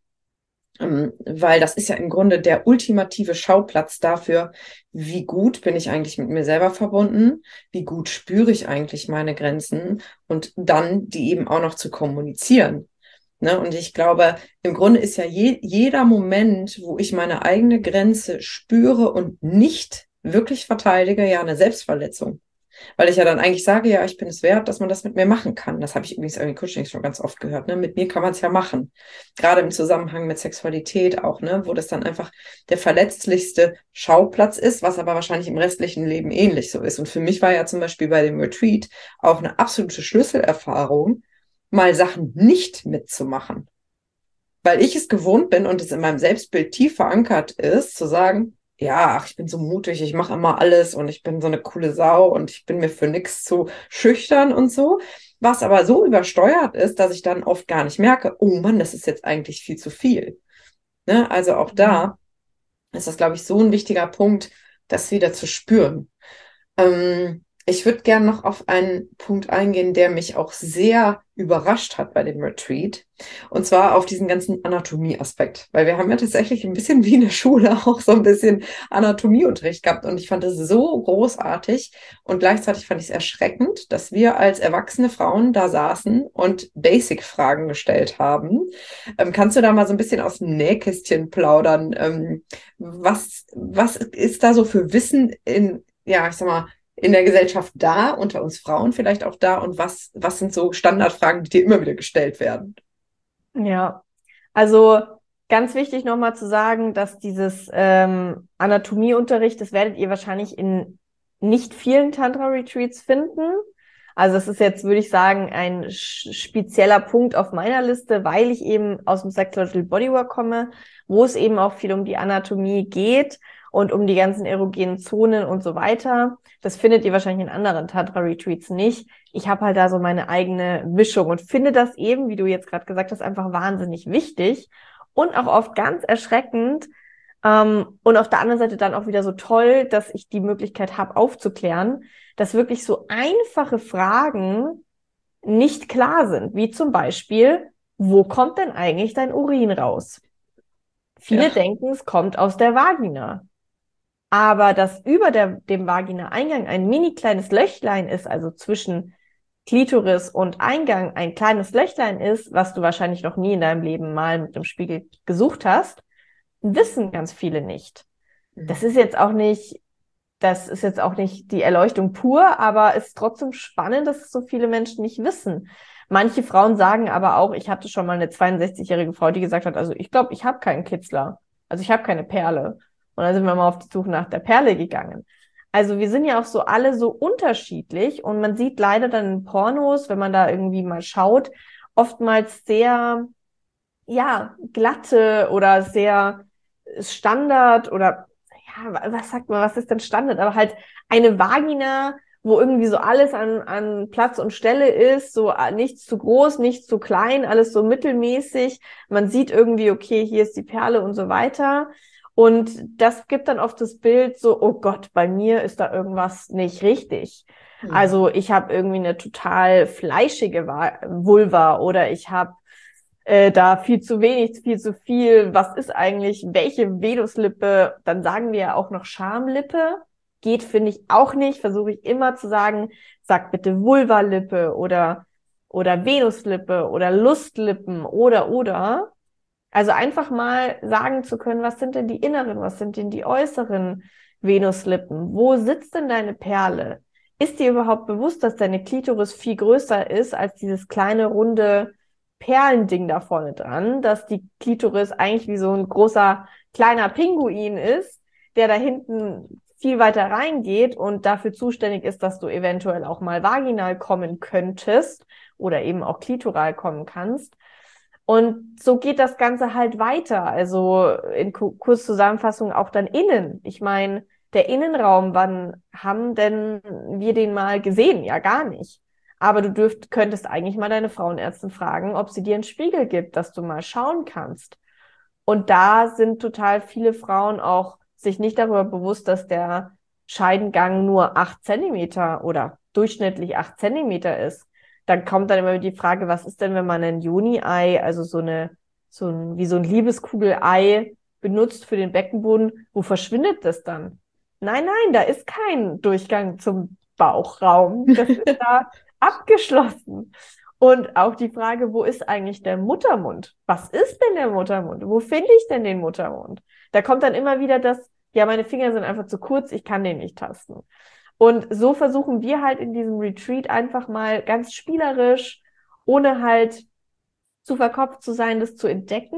Weil das ist ja im Grunde der ultimative Schauplatz dafür, wie gut bin ich eigentlich mit mir selber verbunden, wie gut spüre ich eigentlich meine Grenzen und dann die eben auch noch zu kommunizieren. Ne? Und ich glaube, im Grunde ist ja je, jeder Moment, wo ich meine eigene Grenze spüre und nicht wirklich verteidige, ja eine Selbstverletzung. Weil ich ja dann eigentlich sage, ja, ich bin es wert, dass man das mit mir machen kann. Das habe ich übrigens irgendwie Coaching schon ganz oft gehört. Ne? Mit mir kann man es ja machen. Gerade im Zusammenhang mit Sexualität auch, ne? Wo das dann einfach der verletzlichste Schauplatz ist, was aber wahrscheinlich im restlichen Leben ähnlich so ist. Und für mich war ja zum Beispiel bei dem Retreat auch eine absolute Schlüsselerfahrung, mal Sachen nicht mitzumachen. Weil ich es gewohnt bin und es in meinem Selbstbild tief verankert ist, zu sagen, ja, ach, ich bin so mutig, ich mache immer alles und ich bin so eine coole Sau und ich bin mir für nichts zu schüchtern und so. Was aber so übersteuert ist, dass ich dann oft gar nicht merke, oh Mann, das ist jetzt eigentlich viel zu viel. Ne? Also auch da ist das, glaube ich, so ein wichtiger Punkt, das wieder zu spüren. Ähm, ich würde gerne noch auf einen Punkt eingehen, der mich auch sehr überrascht hat bei dem Retreat. Und zwar auf diesen ganzen Anatomieaspekt. Weil wir haben ja tatsächlich ein bisschen wie in der Schule auch so ein bisschen Anatomieunterricht gehabt. Und ich fand es so großartig. Und gleichzeitig fand ich es erschreckend, dass wir als erwachsene Frauen da saßen und Basic-Fragen gestellt haben. Ähm, kannst du da mal so ein bisschen aus dem Nähkästchen plaudern? Ähm, was, was ist da so für Wissen in, ja, ich sag mal, in der Gesellschaft da, unter uns Frauen vielleicht auch da, und was, was sind so Standardfragen, die dir immer wieder gestellt werden? Ja, also ganz wichtig nochmal zu sagen, dass dieses ähm, Anatomieunterricht, das werdet ihr wahrscheinlich in nicht vielen Tantra-Retreats finden. Also es ist jetzt, würde ich sagen, ein spezieller Punkt auf meiner Liste, weil ich eben aus dem Sexual Bodywork komme, wo es eben auch viel um die Anatomie geht und um die ganzen erogenen Zonen und so weiter. Das findet ihr wahrscheinlich in anderen Tantra-Retreats nicht. Ich habe halt da so meine eigene Mischung und finde das eben, wie du jetzt gerade gesagt hast, einfach wahnsinnig wichtig und auch oft ganz erschreckend. Ähm, und auf der anderen Seite dann auch wieder so toll, dass ich die Möglichkeit habe, aufzuklären, dass wirklich so einfache Fragen nicht klar sind, wie zum Beispiel, wo kommt denn eigentlich dein Urin raus? Viele Ja. denken, es kommt aus der Vagina. Aber dass über der, dem Vagina-Eingang ein mini kleines Löchlein ist, also zwischen Klitoris und Eingang ein kleines Löchlein ist, was du wahrscheinlich noch nie in deinem Leben mal mit dem Spiegel gesucht hast, wissen ganz viele nicht. Das ist jetzt auch nicht, das ist jetzt auch nicht die Erleuchtung pur, aber es ist trotzdem spannend, dass es so viele Menschen nicht wissen. Manche Frauen sagen aber auch, ich hatte schon mal eine zweiundsechzigjährige Frau, die gesagt hat, also ich glaube, ich habe keinen Kitzler. Also ich habe keine Perle. Und dann sind wir mal auf die Suche nach der Perle gegangen. Also wir sind ja auch so alle so unterschiedlich und man sieht leider dann in Pornos, wenn man da irgendwie mal schaut, oftmals sehr, ja, glatte oder sehr Standard oder, ja, was sagt man, was ist denn Standard? Aber halt eine Vagina, wo irgendwie so alles an, an Platz und Stelle ist, so nichts zu groß, nichts zu klein, alles so mittelmäßig. Man sieht irgendwie, okay, hier ist die Perle und so weiter. Und das gibt dann oft das Bild so, oh Gott, bei mir ist da irgendwas nicht richtig. Mhm. Also ich habe irgendwie eine total fleischige Vulva oder ich habe äh, da viel zu wenig, viel zu viel. Was ist eigentlich, welche Venuslippe? Dann sagen wir ja auch noch Schamlippe. Geht, finde ich, auch nicht. Versuche ich immer zu sagen, sag bitte Vulvalippe oder, oder Venuslippe oder Lustlippen oder, oder. Also einfach mal sagen zu können, was sind denn die inneren, was sind denn die äußeren Venuslippen? Wo sitzt denn deine Perle? Ist dir überhaupt bewusst, dass deine Klitoris viel größer ist als dieses kleine, runde Perlending da vorne dran? Dass die Klitoris eigentlich wie so ein großer, kleiner Pinguin ist, der da hinten viel weiter reingeht und dafür zuständig ist, dass du eventuell auch mal vaginal kommen könntest oder eben auch klitoral kommen kannst. Und so geht das Ganze halt weiter. Also in Kurzzusammenfassung auch dann innen. Ich meine, der Innenraum, wann haben denn wir den mal gesehen? Ja, gar nicht. Aber du dürft, könntest eigentlich mal deine Frauenärztin fragen, ob sie dir einen Spiegel gibt, dass du mal schauen kannst. Und da sind total viele Frauen auch sich nicht darüber bewusst, dass der Scheidengang nur acht Zentimeter oder durchschnittlich acht Zentimeter ist. Dann kommt dann immer die Frage, was ist denn, wenn man ein Joni-Ei, also so eine, so ein, wie so ein Liebeskugelei benutzt für den Beckenboden, wo verschwindet das dann? Nein, nein, da ist kein Durchgang zum Bauchraum. Das ist da abgeschlossen. Und auch die Frage, wo ist eigentlich der Muttermund? Was ist denn der Muttermund? Wo finde ich denn den Muttermund? Da kommt dann immer wieder das, ja, meine Finger sind einfach zu kurz, ich kann den nicht tasten. Und so versuchen wir halt in diesem Retreat einfach mal ganz spielerisch, ohne halt zu verkopft zu sein, das zu entdecken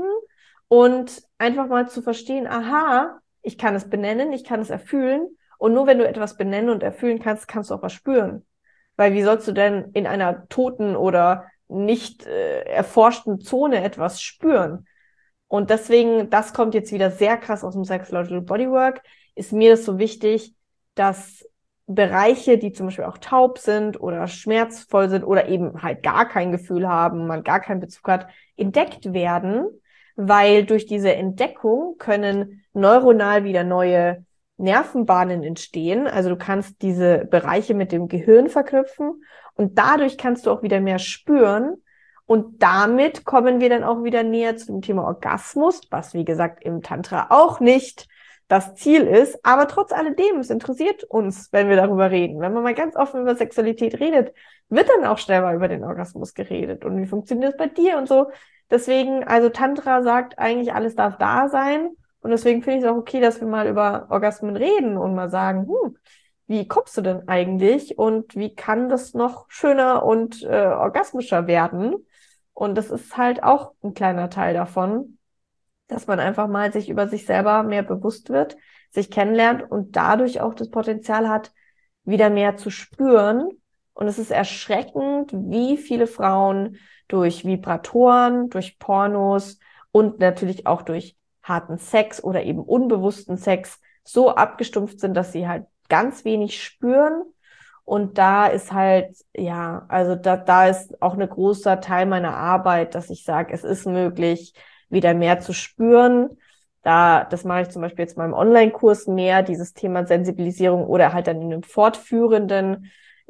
und einfach mal zu verstehen, aha, ich kann es benennen, ich kann es erfühlen. Und nur wenn du etwas benennen und erfühlen kannst, kannst du auch was spüren. Weil wie sollst du denn in einer toten oder nicht äh, erforschten Zone etwas spüren? Und deswegen, das kommt jetzt wieder sehr krass aus dem Sexological Bodywork, ist mir das so wichtig, dass Bereiche, die zum Beispiel auch taub sind oder schmerzvoll sind oder eben halt gar kein Gefühl haben, man gar keinen Bezug hat, entdeckt werden, weil durch diese Entdeckung können neuronal wieder neue Nervenbahnen entstehen. Also du kannst diese Bereiche mit dem Gehirn verknüpfen und dadurch kannst du auch wieder mehr spüren. Und damit kommen wir dann auch wieder näher zu dem Thema Orgasmus, was wie gesagt im Tantra auch nicht das Ziel ist. Aber trotz alledem, es interessiert uns, wenn wir darüber reden. Wenn man mal ganz offen über Sexualität redet, wird dann auch schnell mal über den Orgasmus geredet. Und wie funktioniert das bei dir und so. Deswegen, also Tantra sagt eigentlich, alles darf da sein. Und deswegen finde ich es auch okay, dass wir mal über Orgasmen reden und mal sagen, hm, wie kommst du denn eigentlich und wie kann das noch schöner und äh, orgasmischer werden? Und das ist halt auch ein kleiner Teil davon, dass man einfach mal sich über sich selber mehr bewusst wird, sich kennenlernt und dadurch auch das Potenzial hat, wieder mehr zu spüren. Und es ist erschreckend, wie viele Frauen durch Vibratoren, durch Pornos und natürlich auch durch harten Sex oder eben unbewussten Sex so abgestumpft sind, dass sie halt ganz wenig spüren. Und da ist halt, ja, also da, da ist auch ein großer Teil meiner Arbeit, dass ich sage, es ist möglich, wieder mehr zu spüren. Da, das mache ich zum Beispiel jetzt mal im Online-Kurs mehr, dieses Thema Sensibilisierung oder halt dann in einem fortführenden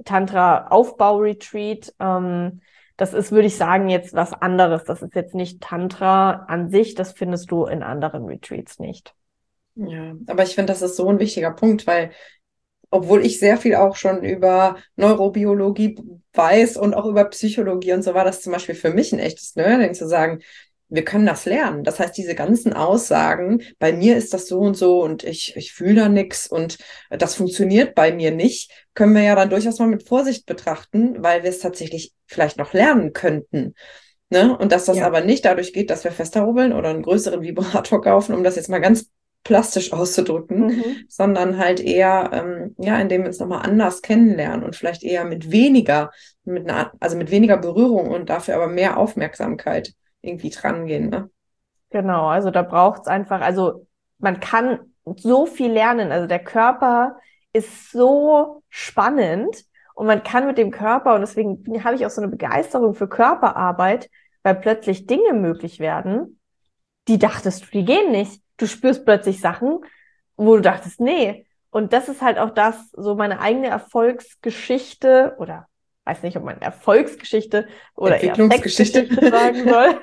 Tantra-Aufbau-Retreat. Ähm, das ist, würde ich sagen, jetzt was anderes. Das ist jetzt nicht Tantra an sich, das findest du in anderen Retreats nicht. Ja, aber ich finde, das ist so ein wichtiger Punkt, weil obwohl ich sehr viel auch schon über Neurobiologie weiß und auch über Psychologie und so, war das zum Beispiel für mich ein echtes Learning zu sagen, wir können das lernen. Das heißt, diese ganzen Aussagen, bei mir ist das so und so und ich, ich fühle da nichts und das funktioniert bei mir nicht, können wir ja dann durchaus mal mit Vorsicht betrachten, weil wir es tatsächlich vielleicht noch lernen könnten. Ne? Und dass das Ja. aber nicht dadurch geht, dass wir fester rubbeln oder einen größeren Vibrator kaufen, um das jetzt mal ganz plastisch auszudrücken, Mhm. sondern halt eher, ähm, ja, indem wir uns nochmal anders kennenlernen und vielleicht eher mit weniger, mit einer, also mit weniger Berührung und dafür aber mehr Aufmerksamkeit irgendwie dran gehen, ne? Genau, also da braucht es einfach, also man kann so viel lernen. Also der Körper ist so spannend und man kann mit dem Körper, und deswegen habe ich auch so eine Begeisterung für Körperarbeit, weil plötzlich Dinge möglich werden, die dachtest du, die gehen nicht. Du spürst plötzlich Sachen, wo du dachtest, nee. Und das ist halt auch das, so meine eigene Erfolgsgeschichte oder weiß nicht, ob man Erfolgsgeschichte oder eher Entwicklungsgeschichte Sexgeschichte sagen soll,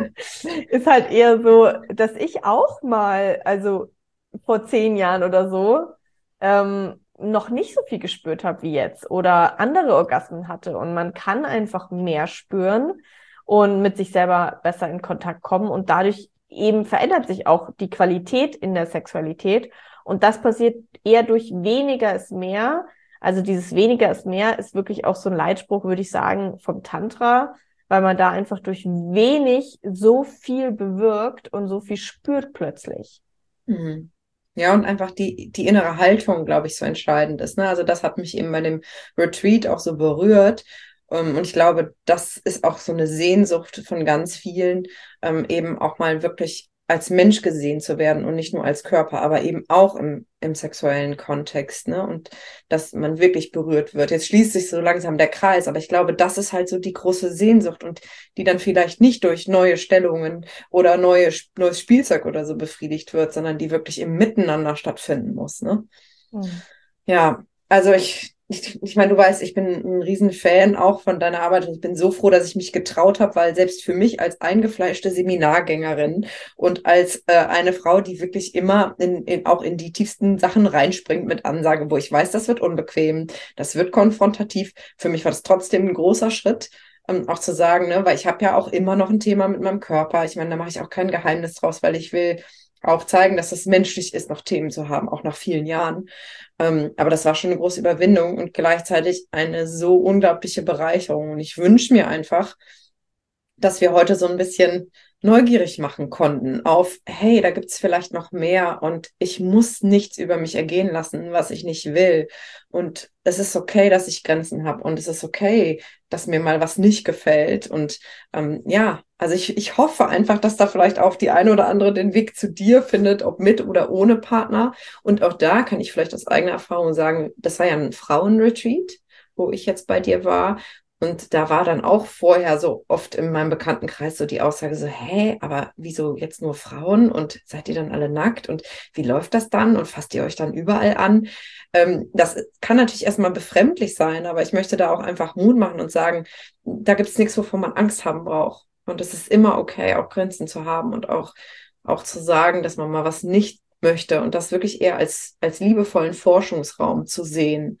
ist halt eher so, dass ich auch mal, also vor zehn Jahren oder so, ähm, noch nicht so viel gespürt habe wie jetzt oder andere Orgasmen hatte. Und man kann einfach mehr spüren und mit sich selber besser in Kontakt kommen. Und dadurch eben verändert sich auch die Qualität in der Sexualität. Und das passiert eher durch weniger ist mehr. Also dieses weniger ist mehr ist wirklich auch so ein Leitspruch, würde ich sagen, vom Tantra, weil man da einfach durch wenig so viel bewirkt und so viel spürt plötzlich. Mhm. Ja, und einfach die, die innere Haltung, glaube ich, so entscheidend ist, ne? Also das hat mich eben bei dem Retreat auch so berührt. Ähm, Und ich glaube, das ist auch so eine Sehnsucht von ganz vielen, ähm, eben auch mal wirklich als Mensch gesehen zu werden und nicht nur als Körper, aber eben auch im, im sexuellen Kontext, ne? Und dass man wirklich berührt wird. Jetzt schließt sich so langsam der Kreis, aber ich glaube, das ist halt so die große Sehnsucht und die dann vielleicht nicht durch neue Stellungen oder neue, neues Spielzeug oder so befriedigt wird, sondern die wirklich im Miteinander stattfinden muss, ne? Hm. Ja, also ich, ich, ich meine, du weißt, ich bin ein Riesenfan auch von deiner Arbeit und ich bin so froh, dass ich mich getraut habe, weil selbst für mich als eingefleischte Seminargängerin und als äh, eine Frau, die wirklich immer in, in, auch in die tiefsten Sachen reinspringt mit Ansage, wo ich weiß, das wird unbequem, das wird konfrontativ, für mich war das trotzdem ein großer Schritt. ähm, auch zu sagen, ne, weil ich habe ja auch immer noch ein Thema mit meinem Körper. Ich meine, da mache ich auch kein Geheimnis draus, weil ich will auch zeigen, dass es menschlich ist, noch Themen zu haben, auch nach vielen Jahren. Ähm, aber das war schon eine große Überwindung und gleichzeitig eine so unglaubliche Bereicherung. Und ich wünsche mir einfach, dass wir heute so ein bisschen neugierig machen konnten auf, hey, da gibt's vielleicht noch mehr und ich muss nichts über mich ergehen lassen, was ich nicht will. Und es ist okay, dass ich Grenzen habe und es ist okay, dass mir mal was nicht gefällt. Und ähm, ja, also ich, ich hoffe einfach, dass da vielleicht auch die eine oder andere den Weg zu dir findet, ob mit oder ohne Partner. Und auch da kann ich vielleicht aus eigener Erfahrung sagen, das war ja ein Frauenretreat, wo ich jetzt bei dir war. Und da war dann auch vorher so oft in meinem Bekanntenkreis so die Aussage so, hä, aber wieso jetzt nur Frauen und seid ihr dann alle nackt und wie läuft das dann und fasst ihr euch dann überall an? Ähm, das kann natürlich erstmal befremdlich sein, aber ich möchte da auch einfach Mut machen und sagen, da gibt es nichts, wovor man Angst haben braucht. Und es ist immer okay, auch Grenzen zu haben und auch, auch zu sagen, dass man mal was nicht möchte und das wirklich eher als, als liebevollen Forschungsraum zu sehen.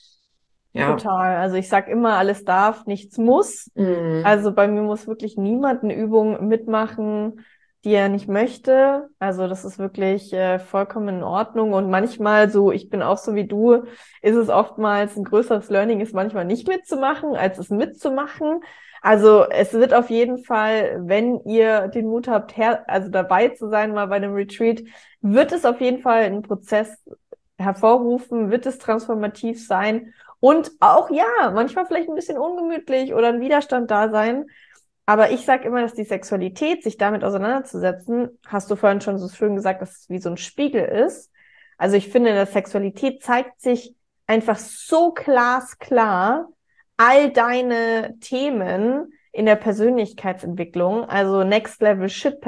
Ja. Total. Also ich sag immer, alles darf, nichts muss. Mm. Also bei mir muss wirklich niemand eine Übung mitmachen, die er nicht möchte. Also das ist wirklich äh, vollkommen in Ordnung. Und manchmal so, ich bin auch so wie du, ist es oftmals ein größeres Learning, ist manchmal nicht mitzumachen, als es mitzumachen. Also es wird auf jeden Fall, wenn ihr den Mut habt, her also dabei zu sein, mal bei einem Retreat, wird es auf jeden Fall einen Prozess hervorrufen, wird es transformativ sein. Und auch, ja, manchmal vielleicht ein bisschen ungemütlich oder ein Widerstand da sein. Aber ich sage immer, dass die Sexualität, sich damit auseinanderzusetzen, hast du vorhin schon so schön gesagt, dass es wie so ein Spiegel ist. Also ich finde, in der Sexualität zeigt sich einfach so glasklar all deine Themen in der Persönlichkeitsentwicklung, also Next Level Shit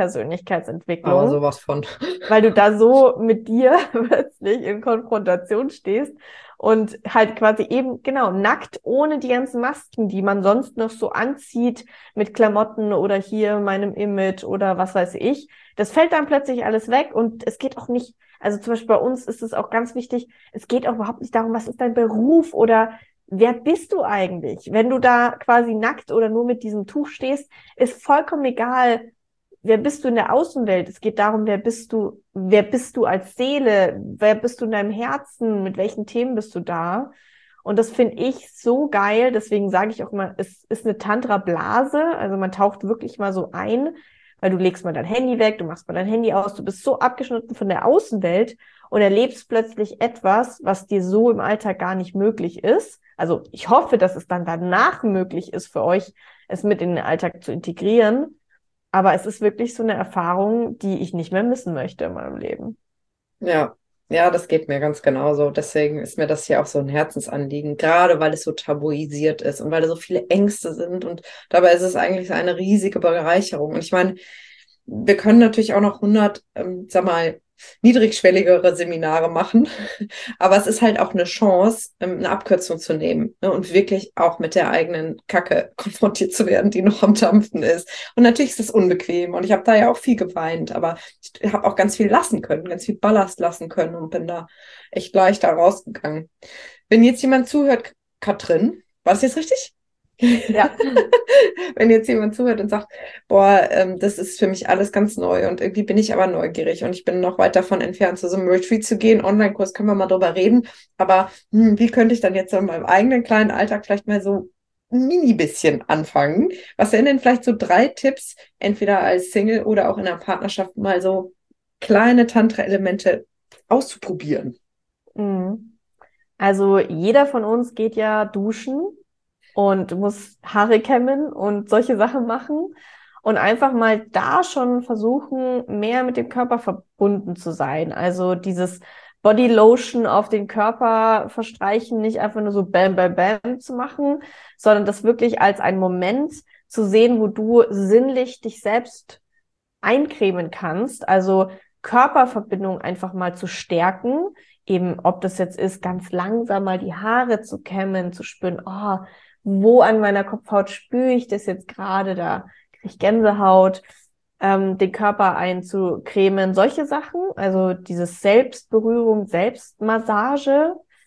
Aber Persönlichkeitsentwicklung, sowas von. weil du da so mit dir plötzlich in Konfrontation stehst und halt quasi eben, genau, nackt, ohne die ganzen Masken, die man sonst noch so anzieht mit Klamotten oder hier meinem Image oder was weiß ich. Das fällt dann plötzlich alles weg und es geht auch nicht, also zum Beispiel bei uns ist es auch ganz wichtig, es geht auch überhaupt nicht darum, was ist dein Beruf oder wer bist du eigentlich? Wenn du da quasi nackt oder nur mit diesem Tuch stehst, ist vollkommen egal, wer bist du in der Außenwelt? Es geht darum, wer bist du, wer bist du als Seele? Wer bist du in deinem Herzen? Mit welchen Themen bist du da? Und das finde ich so geil. Deswegen sage ich auch immer, es ist eine Tantra-Blase. Also man taucht wirklich mal so ein, weil du legst mal dein Handy weg, du machst mal dein Handy aus, du bist so abgeschnitten von der Außenwelt und erlebst plötzlich etwas, was dir so im Alltag gar nicht möglich ist. Also ich hoffe, dass es dann danach möglich ist für euch, es mit in den Alltag zu integrieren. Aber es ist wirklich so eine Erfahrung, die ich nicht mehr missen möchte in meinem Leben. Ja, ja, das geht mir ganz genauso. Deswegen ist mir das hier auch so ein Herzensanliegen, gerade weil es so tabuisiert ist und weil da so viele Ängste sind. Und dabei ist es eigentlich so eine riesige Bereicherung. Und ich meine, wir können natürlich auch noch hundert, ähm, sag mal, niedrigschwelligere Seminare machen. Aber es ist halt auch eine Chance, ähm, eine Abkürzung zu nehmen, ne, und wirklich auch mit der eigenen Kacke konfrontiert zu werden, die noch am Dampfen ist. Und natürlich ist es unbequem und ich habe da ja auch viel geweint, aber ich habe auch ganz viel lassen können, ganz viel Ballast lassen können und bin da echt leichter rausgegangen. Wenn jetzt jemand zuhört, Katrin, war das jetzt richtig? Ja. Wenn jetzt jemand zuhört und sagt, boah, ähm, das ist für mich alles ganz neu und irgendwie bin ich aber neugierig und ich bin noch weit davon entfernt, zu so einem Retreat zu gehen. Online-Kurs können wir mal drüber reden. Aber hm, wie könnte ich dann jetzt so in meinem eigenen kleinen Alltag vielleicht mal so ein mini bisschen anfangen? Was wären denn vielleicht so drei Tipps, entweder als Single oder auch in einer Partnerschaft, mal so kleine Tantra-Elemente auszuprobieren? Mhm. Also jeder von uns geht ja duschen und muss Haare kämmen und solche Sachen machen und einfach mal da schon versuchen, mehr mit dem Körper verbunden zu sein. Also dieses Body Lotion auf den Körper verstreichen, nicht einfach nur so bam, bam, bam zu machen, sondern das wirklich als einen Moment zu sehen, wo du sinnlich dich selbst eincremen kannst. Also Körperverbindung einfach mal zu stärken. Eben, ob das jetzt ist, ganz langsam mal die Haare zu kämmen, zu spüren, oh, wo an meiner Kopfhaut spüre ich das jetzt gerade, da kriege ich Gänsehaut, ähm, den Körper einzucremen, solche Sachen, also dieses Selbstberührung, Selbstmassage.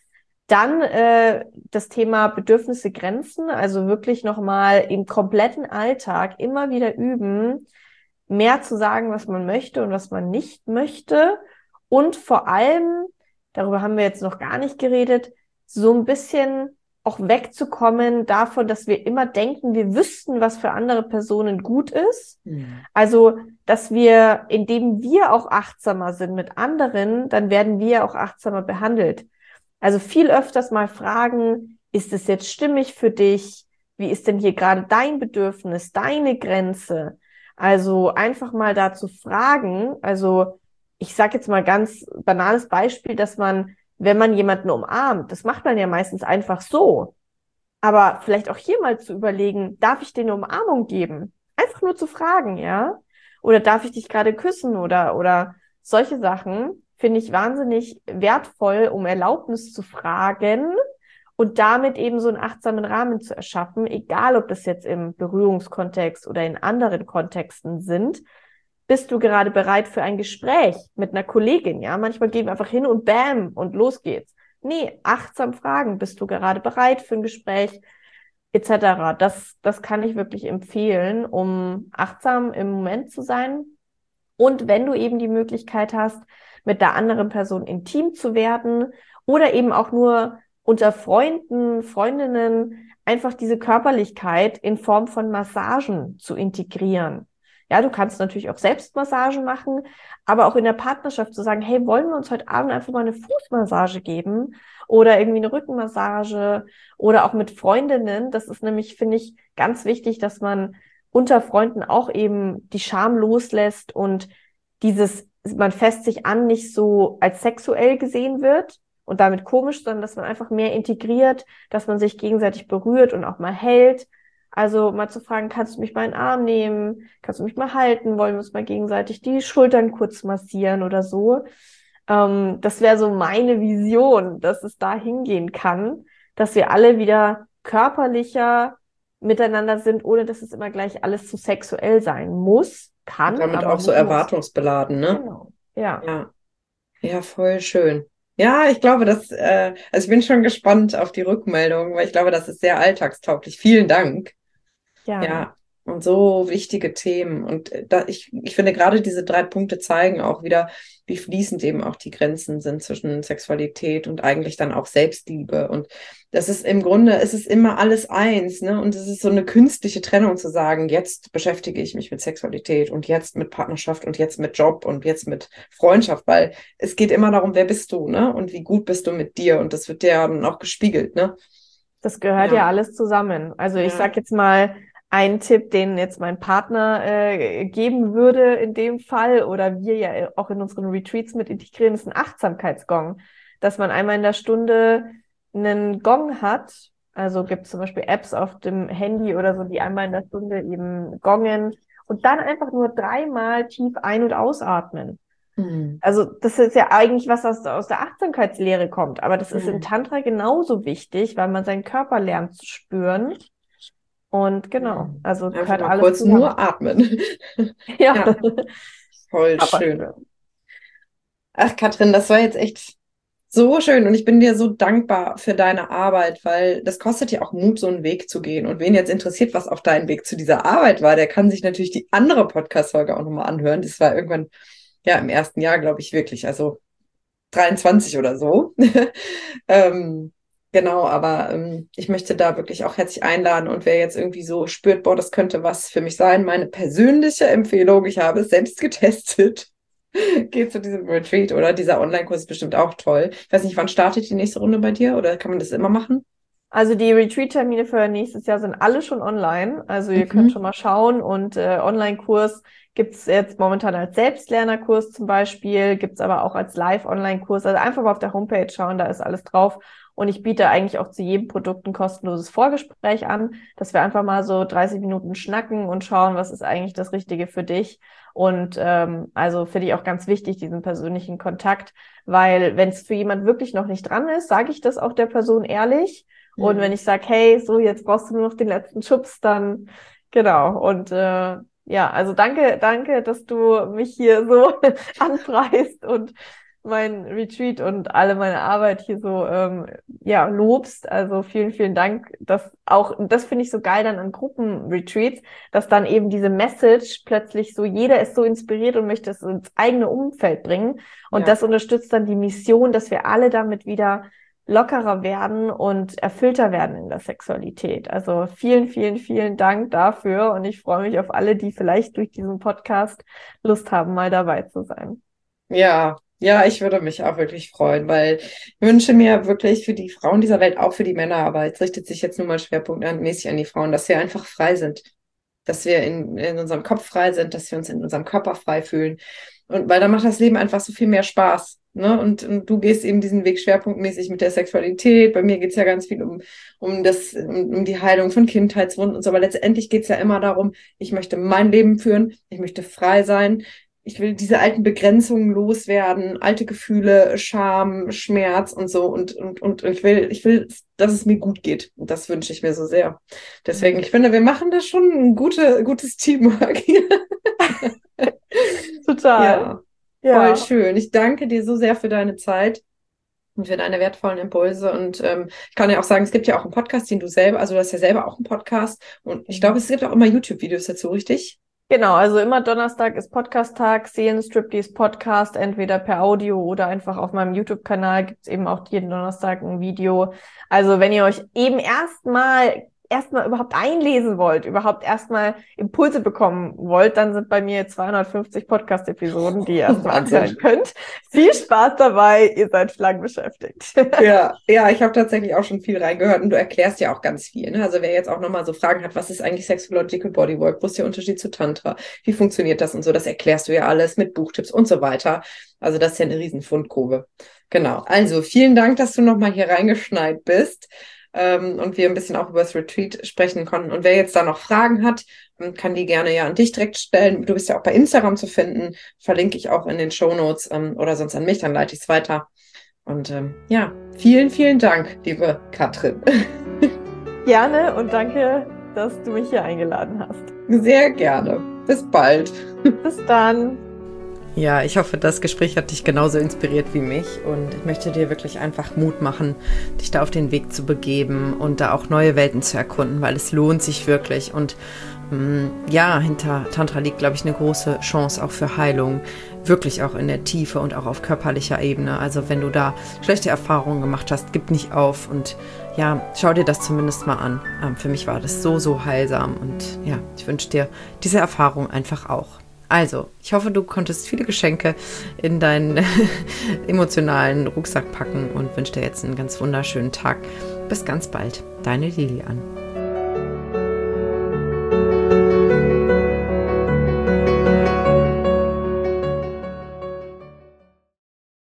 Dann äh, das Thema Bedürfnisse, Grenzen, also wirklich nochmal im kompletten Alltag immer wieder üben, mehr zu sagen, was man möchte und was man nicht möchte. Und vor allem, darüber haben wir jetzt noch gar nicht geredet, so ein bisschen auch wegzukommen davon, dass wir immer denken, wir wüssten, was für andere Personen gut ist. Mhm. Also, dass wir, indem wir auch achtsamer sind mit anderen, dann werden wir auch achtsamer behandelt. Also viel öfters mal fragen, ist es jetzt stimmig für dich? Wie ist denn hier gerade dein Bedürfnis, deine Grenze? Also einfach mal dazu fragen. Also ich sage jetzt mal ganz banales Beispiel, dass man, wenn man jemanden umarmt, das macht man ja meistens einfach so. Aber vielleicht auch hier mal zu überlegen, darf ich dir eine Umarmung geben? Einfach nur zu fragen, ja? Oder darf ich dich gerade küssen oder, oder solche Sachen finde ich wahnsinnig wertvoll, um Erlaubnis zu fragen und damit eben so einen achtsamen Rahmen zu erschaffen, egal ob das jetzt im Berührungskontext oder in anderen Kontexten sind. Bist du gerade bereit für ein Gespräch mit einer Kollegin? Ja, manchmal gehen wir einfach hin und bam und los geht's. Nee, achtsam fragen, bist du gerade bereit für ein Gespräch et cetera. Das, das kann ich wirklich empfehlen, um achtsam im Moment zu sein. Und wenn du eben die Möglichkeit hast, mit der anderen Person intim zu werden oder eben auch nur unter Freunden, Freundinnen einfach diese Körperlichkeit in Form von Massagen zu integrieren. Ja, du kannst natürlich auch Selbstmassagen machen, aber auch in der Partnerschaft zu sagen, hey, wollen wir uns heute Abend einfach mal eine Fußmassage geben oder irgendwie eine Rückenmassage oder auch mit Freundinnen. Das ist nämlich, finde ich, ganz wichtig, dass man unter Freunden auch eben die Scham loslässt und dieses, man fässt sich an, nicht so als sexuell gesehen wird und damit komisch, sondern dass man einfach mehr integriert, dass man sich gegenseitig berührt und auch mal hält. Also mal zu fragen, kannst du mich mal in den Arm nehmen? Kannst du mich mal halten? Wollen wir uns mal gegenseitig die Schultern kurz massieren oder so? Ähm, das wäre so meine Vision, dass es da hingehen kann, dass wir alle wieder körperlicher miteinander sind, ohne dass es immer gleich alles zu sexuell sein muss, kann. Und damit aber auch so muss. erwartungsbeladen, ne? Genau, ja. Ja, ja, voll schön. Ja, ich glaube, dass, äh, also ich bin schon gespannt auf die Rückmeldung, weil ich glaube, das ist sehr alltagstauglich. Vielen Dank. Gerne. Ja, und so wichtige Themen. Und äh, da, ich, ich finde, gerade diese drei Punkte zeigen auch wieder, wie fließend eben auch die Grenzen sind zwischen Sexualität und eigentlich dann auch Selbstliebe. Und das ist im Grunde, es ist immer alles eins, ne? Und es ist so eine künstliche Trennung zu sagen, jetzt beschäftige ich mich mit Sexualität und jetzt mit Partnerschaft und jetzt mit Job und jetzt mit Freundschaft, weil es geht immer darum, wer bist du, ne? Und wie gut bist du mit dir? Und das wird dir dann auch gespiegelt, ne? Das gehört ja, Ja. alles zusammen. Also ich Ja. sag jetzt mal, ein Tipp, den jetzt mein Partner äh, geben würde in dem Fall oder wir ja auch in unseren Retreats mit integrieren, ist ein Achtsamkeitsgong. Dass man einmal in der Stunde einen Gong hat. Also gibt es zum Beispiel Apps auf dem Handy oder so, die einmal in der Stunde eben gongen und dann einfach nur dreimal tief ein- und ausatmen. Mhm. Also das ist ja eigentlich was, was aus der Achtsamkeitslehre kommt, aber das ist Mhm. im Tantra genauso wichtig, weil man seinen Körper lernt zu spüren. Und genau, also Einfach gehört mal alles kurz zusammen. nur atmen. Ja, Ja, voll aber schön. schön. Ach, Katrin, das war jetzt echt so schön und ich bin dir so dankbar für deine Arbeit, weil das kostet ja auch Mut, so einen Weg zu gehen. Und wen jetzt interessiert, was auf deinem Weg zu dieser Arbeit war, der kann sich natürlich die andere Podcast-Folge auch nochmal anhören. Das war irgendwann, ja, im ersten Jahr, glaube ich, wirklich, also dreiundzwanzig oder so. ähm, genau, aber ähm, ich möchte da wirklich auch herzlich einladen und wer jetzt irgendwie so spürt, boah, das könnte was für mich sein, meine persönliche Empfehlung, ich habe es selbst getestet. Geht zu diesem Retreat oder dieser Online-Kurs ist bestimmt auch toll. Ich weiß nicht, wann startet die nächste Runde bei dir oder kann man das immer machen? Also die Retreat-Termine für nächstes Jahr sind alle schon online. Also ihr Mhm. könnt schon mal schauen und äh, Online-Kurs gibt's jetzt momentan als Selbstlernerkurs zum Beispiel, gibt's aber auch als Live-Online-Kurs. Also einfach mal auf der Homepage schauen, da ist alles drauf. Und ich biete eigentlich auch zu jedem Produkt ein kostenloses Vorgespräch an, dass wir einfach mal so dreißig Minuten schnacken und schauen, was ist eigentlich das Richtige für dich. Und ähm, also finde ich auch ganz wichtig, diesen persönlichen Kontakt, weil wenn es für jemand wirklich noch nicht dran ist, sage ich das auch der Person ehrlich. Und Mhm. wenn ich sage, hey, so, jetzt brauchst du nur noch den letzten Schubs, dann genau. Und äh, ja, also danke, danke, dass du mich hier so anpreist und mein Retreat und alle meine Arbeit hier so ähm, ja lobst. Also vielen, vielen Dank. Das auch, das finde ich so geil dann an Gruppenretreats, dass dann eben diese Message plötzlich so, jeder ist so inspiriert und möchte es ins eigene Umfeld bringen. Und Ja. das unterstützt dann die Mission, dass wir alle damit wieder lockerer werden und erfüllter werden in der Sexualität. Also vielen, vielen, vielen Dank dafür und ich freue mich auf alle, die vielleicht durch diesen Podcast Lust haben, mal dabei zu sein. Ja, ja, ich würde mich auch wirklich freuen, weil ich wünsche mir wirklich für die Frauen dieser Welt, auch für die Männer, aber jetzt richtet sich jetzt nur mal schwerpunktmäßig an die Frauen, dass wir einfach frei sind, dass wir in, in unserem Kopf frei sind, dass wir uns in unserem Körper frei fühlen. Und weil dann macht das Leben einfach so viel mehr Spaß. Ne? Und, und du gehst eben diesen Weg schwerpunktmäßig mit der Sexualität. Bei mir geht es ja ganz viel um, um, das, um, um die Heilung von Kindheitswunden und so. Aber letztendlich geht es ja immer darum, ich möchte mein Leben führen, ich möchte frei sein. Ich will diese alten Begrenzungen loswerden, alte Gefühle, Scham, Schmerz und so. Und, und, und ich will, ich will, dass es mir gut geht. Und das wünsche ich mir so sehr. Deswegen, ich finde, wir machen das schon ein gute, gutes Teamwork hier. Total. Ja, voll ja. Schön. Ich danke dir so sehr für deine Zeit und für deine wertvollen Impulse. Und ähm, ich kann ja auch sagen, es gibt ja auch einen Podcast, den du selber, also du hast ja selber auch einen Podcast. Und ich glaube, es gibt auch immer YouTube-Videos dazu, richtig? Genau, also immer Donnerstag ist Podcast-Tag, Seelenstriptease Podcast, entweder per Audio oder einfach auf meinem YouTube-Kanal gibt's eben auch jeden Donnerstag ein Video. Also wenn ihr euch eben erstmal erstmal überhaupt einlesen wollt, überhaupt erstmal Impulse bekommen wollt, dann sind bei mir zweihundertfünfzig Podcast-Episoden, die ihr erstmal anhören könnt. Viel Spaß dabei, ihr seid lang beschäftigt. Ja, ja, ich habe tatsächlich auch schon viel reingehört und du erklärst ja auch ganz viel. Ne? Also wer jetzt auch nochmal so Fragen hat, was ist eigentlich Sexological Bodywork, wo ist der Unterschied zu Tantra, wie funktioniert das und so, das erklärst du ja alles mit Buchtipps und so weiter. Also das ist ja eine riesen Fundgrube. Genau, also vielen Dank, dass du nochmal hier reingeschneit bist. Und wir ein bisschen auch über das Retreat sprechen konnten. Und wer jetzt da noch Fragen hat, kann die gerne ja an dich direkt stellen. Du bist ja auch bei Instagram zu finden, verlinke ich auch in den Shownotes oder sonst an mich, dann leite ich es weiter. Und ähm, ja, vielen, vielen Dank, liebe Katrin. Gerne und danke, dass du mich hier eingeladen hast. Sehr gerne. Bis bald. Bis dann. Ja, ich hoffe, das Gespräch hat dich genauso inspiriert wie mich und ich möchte dir wirklich einfach Mut machen, dich da auf den Weg zu begeben und da auch neue Welten zu erkunden, weil es lohnt sich wirklich und mh, ja, hinter Tantra liegt, glaube ich, eine große Chance auch für Heilung, wirklich auch in der Tiefe und auch auf körperlicher Ebene. Also wenn du da schlechte Erfahrungen gemacht hast, gib nicht auf und ja, schau dir das zumindest mal an. Ähm, für mich war das so, so heilsam und ja, ich wünsche dir diese Erfahrung einfach auch. Also, ich hoffe, du konntest viele Geschenke in deinen emotionalen Rucksack packen und wünsche dir jetzt einen ganz wunderschönen Tag. Bis ganz bald, deine Lilian.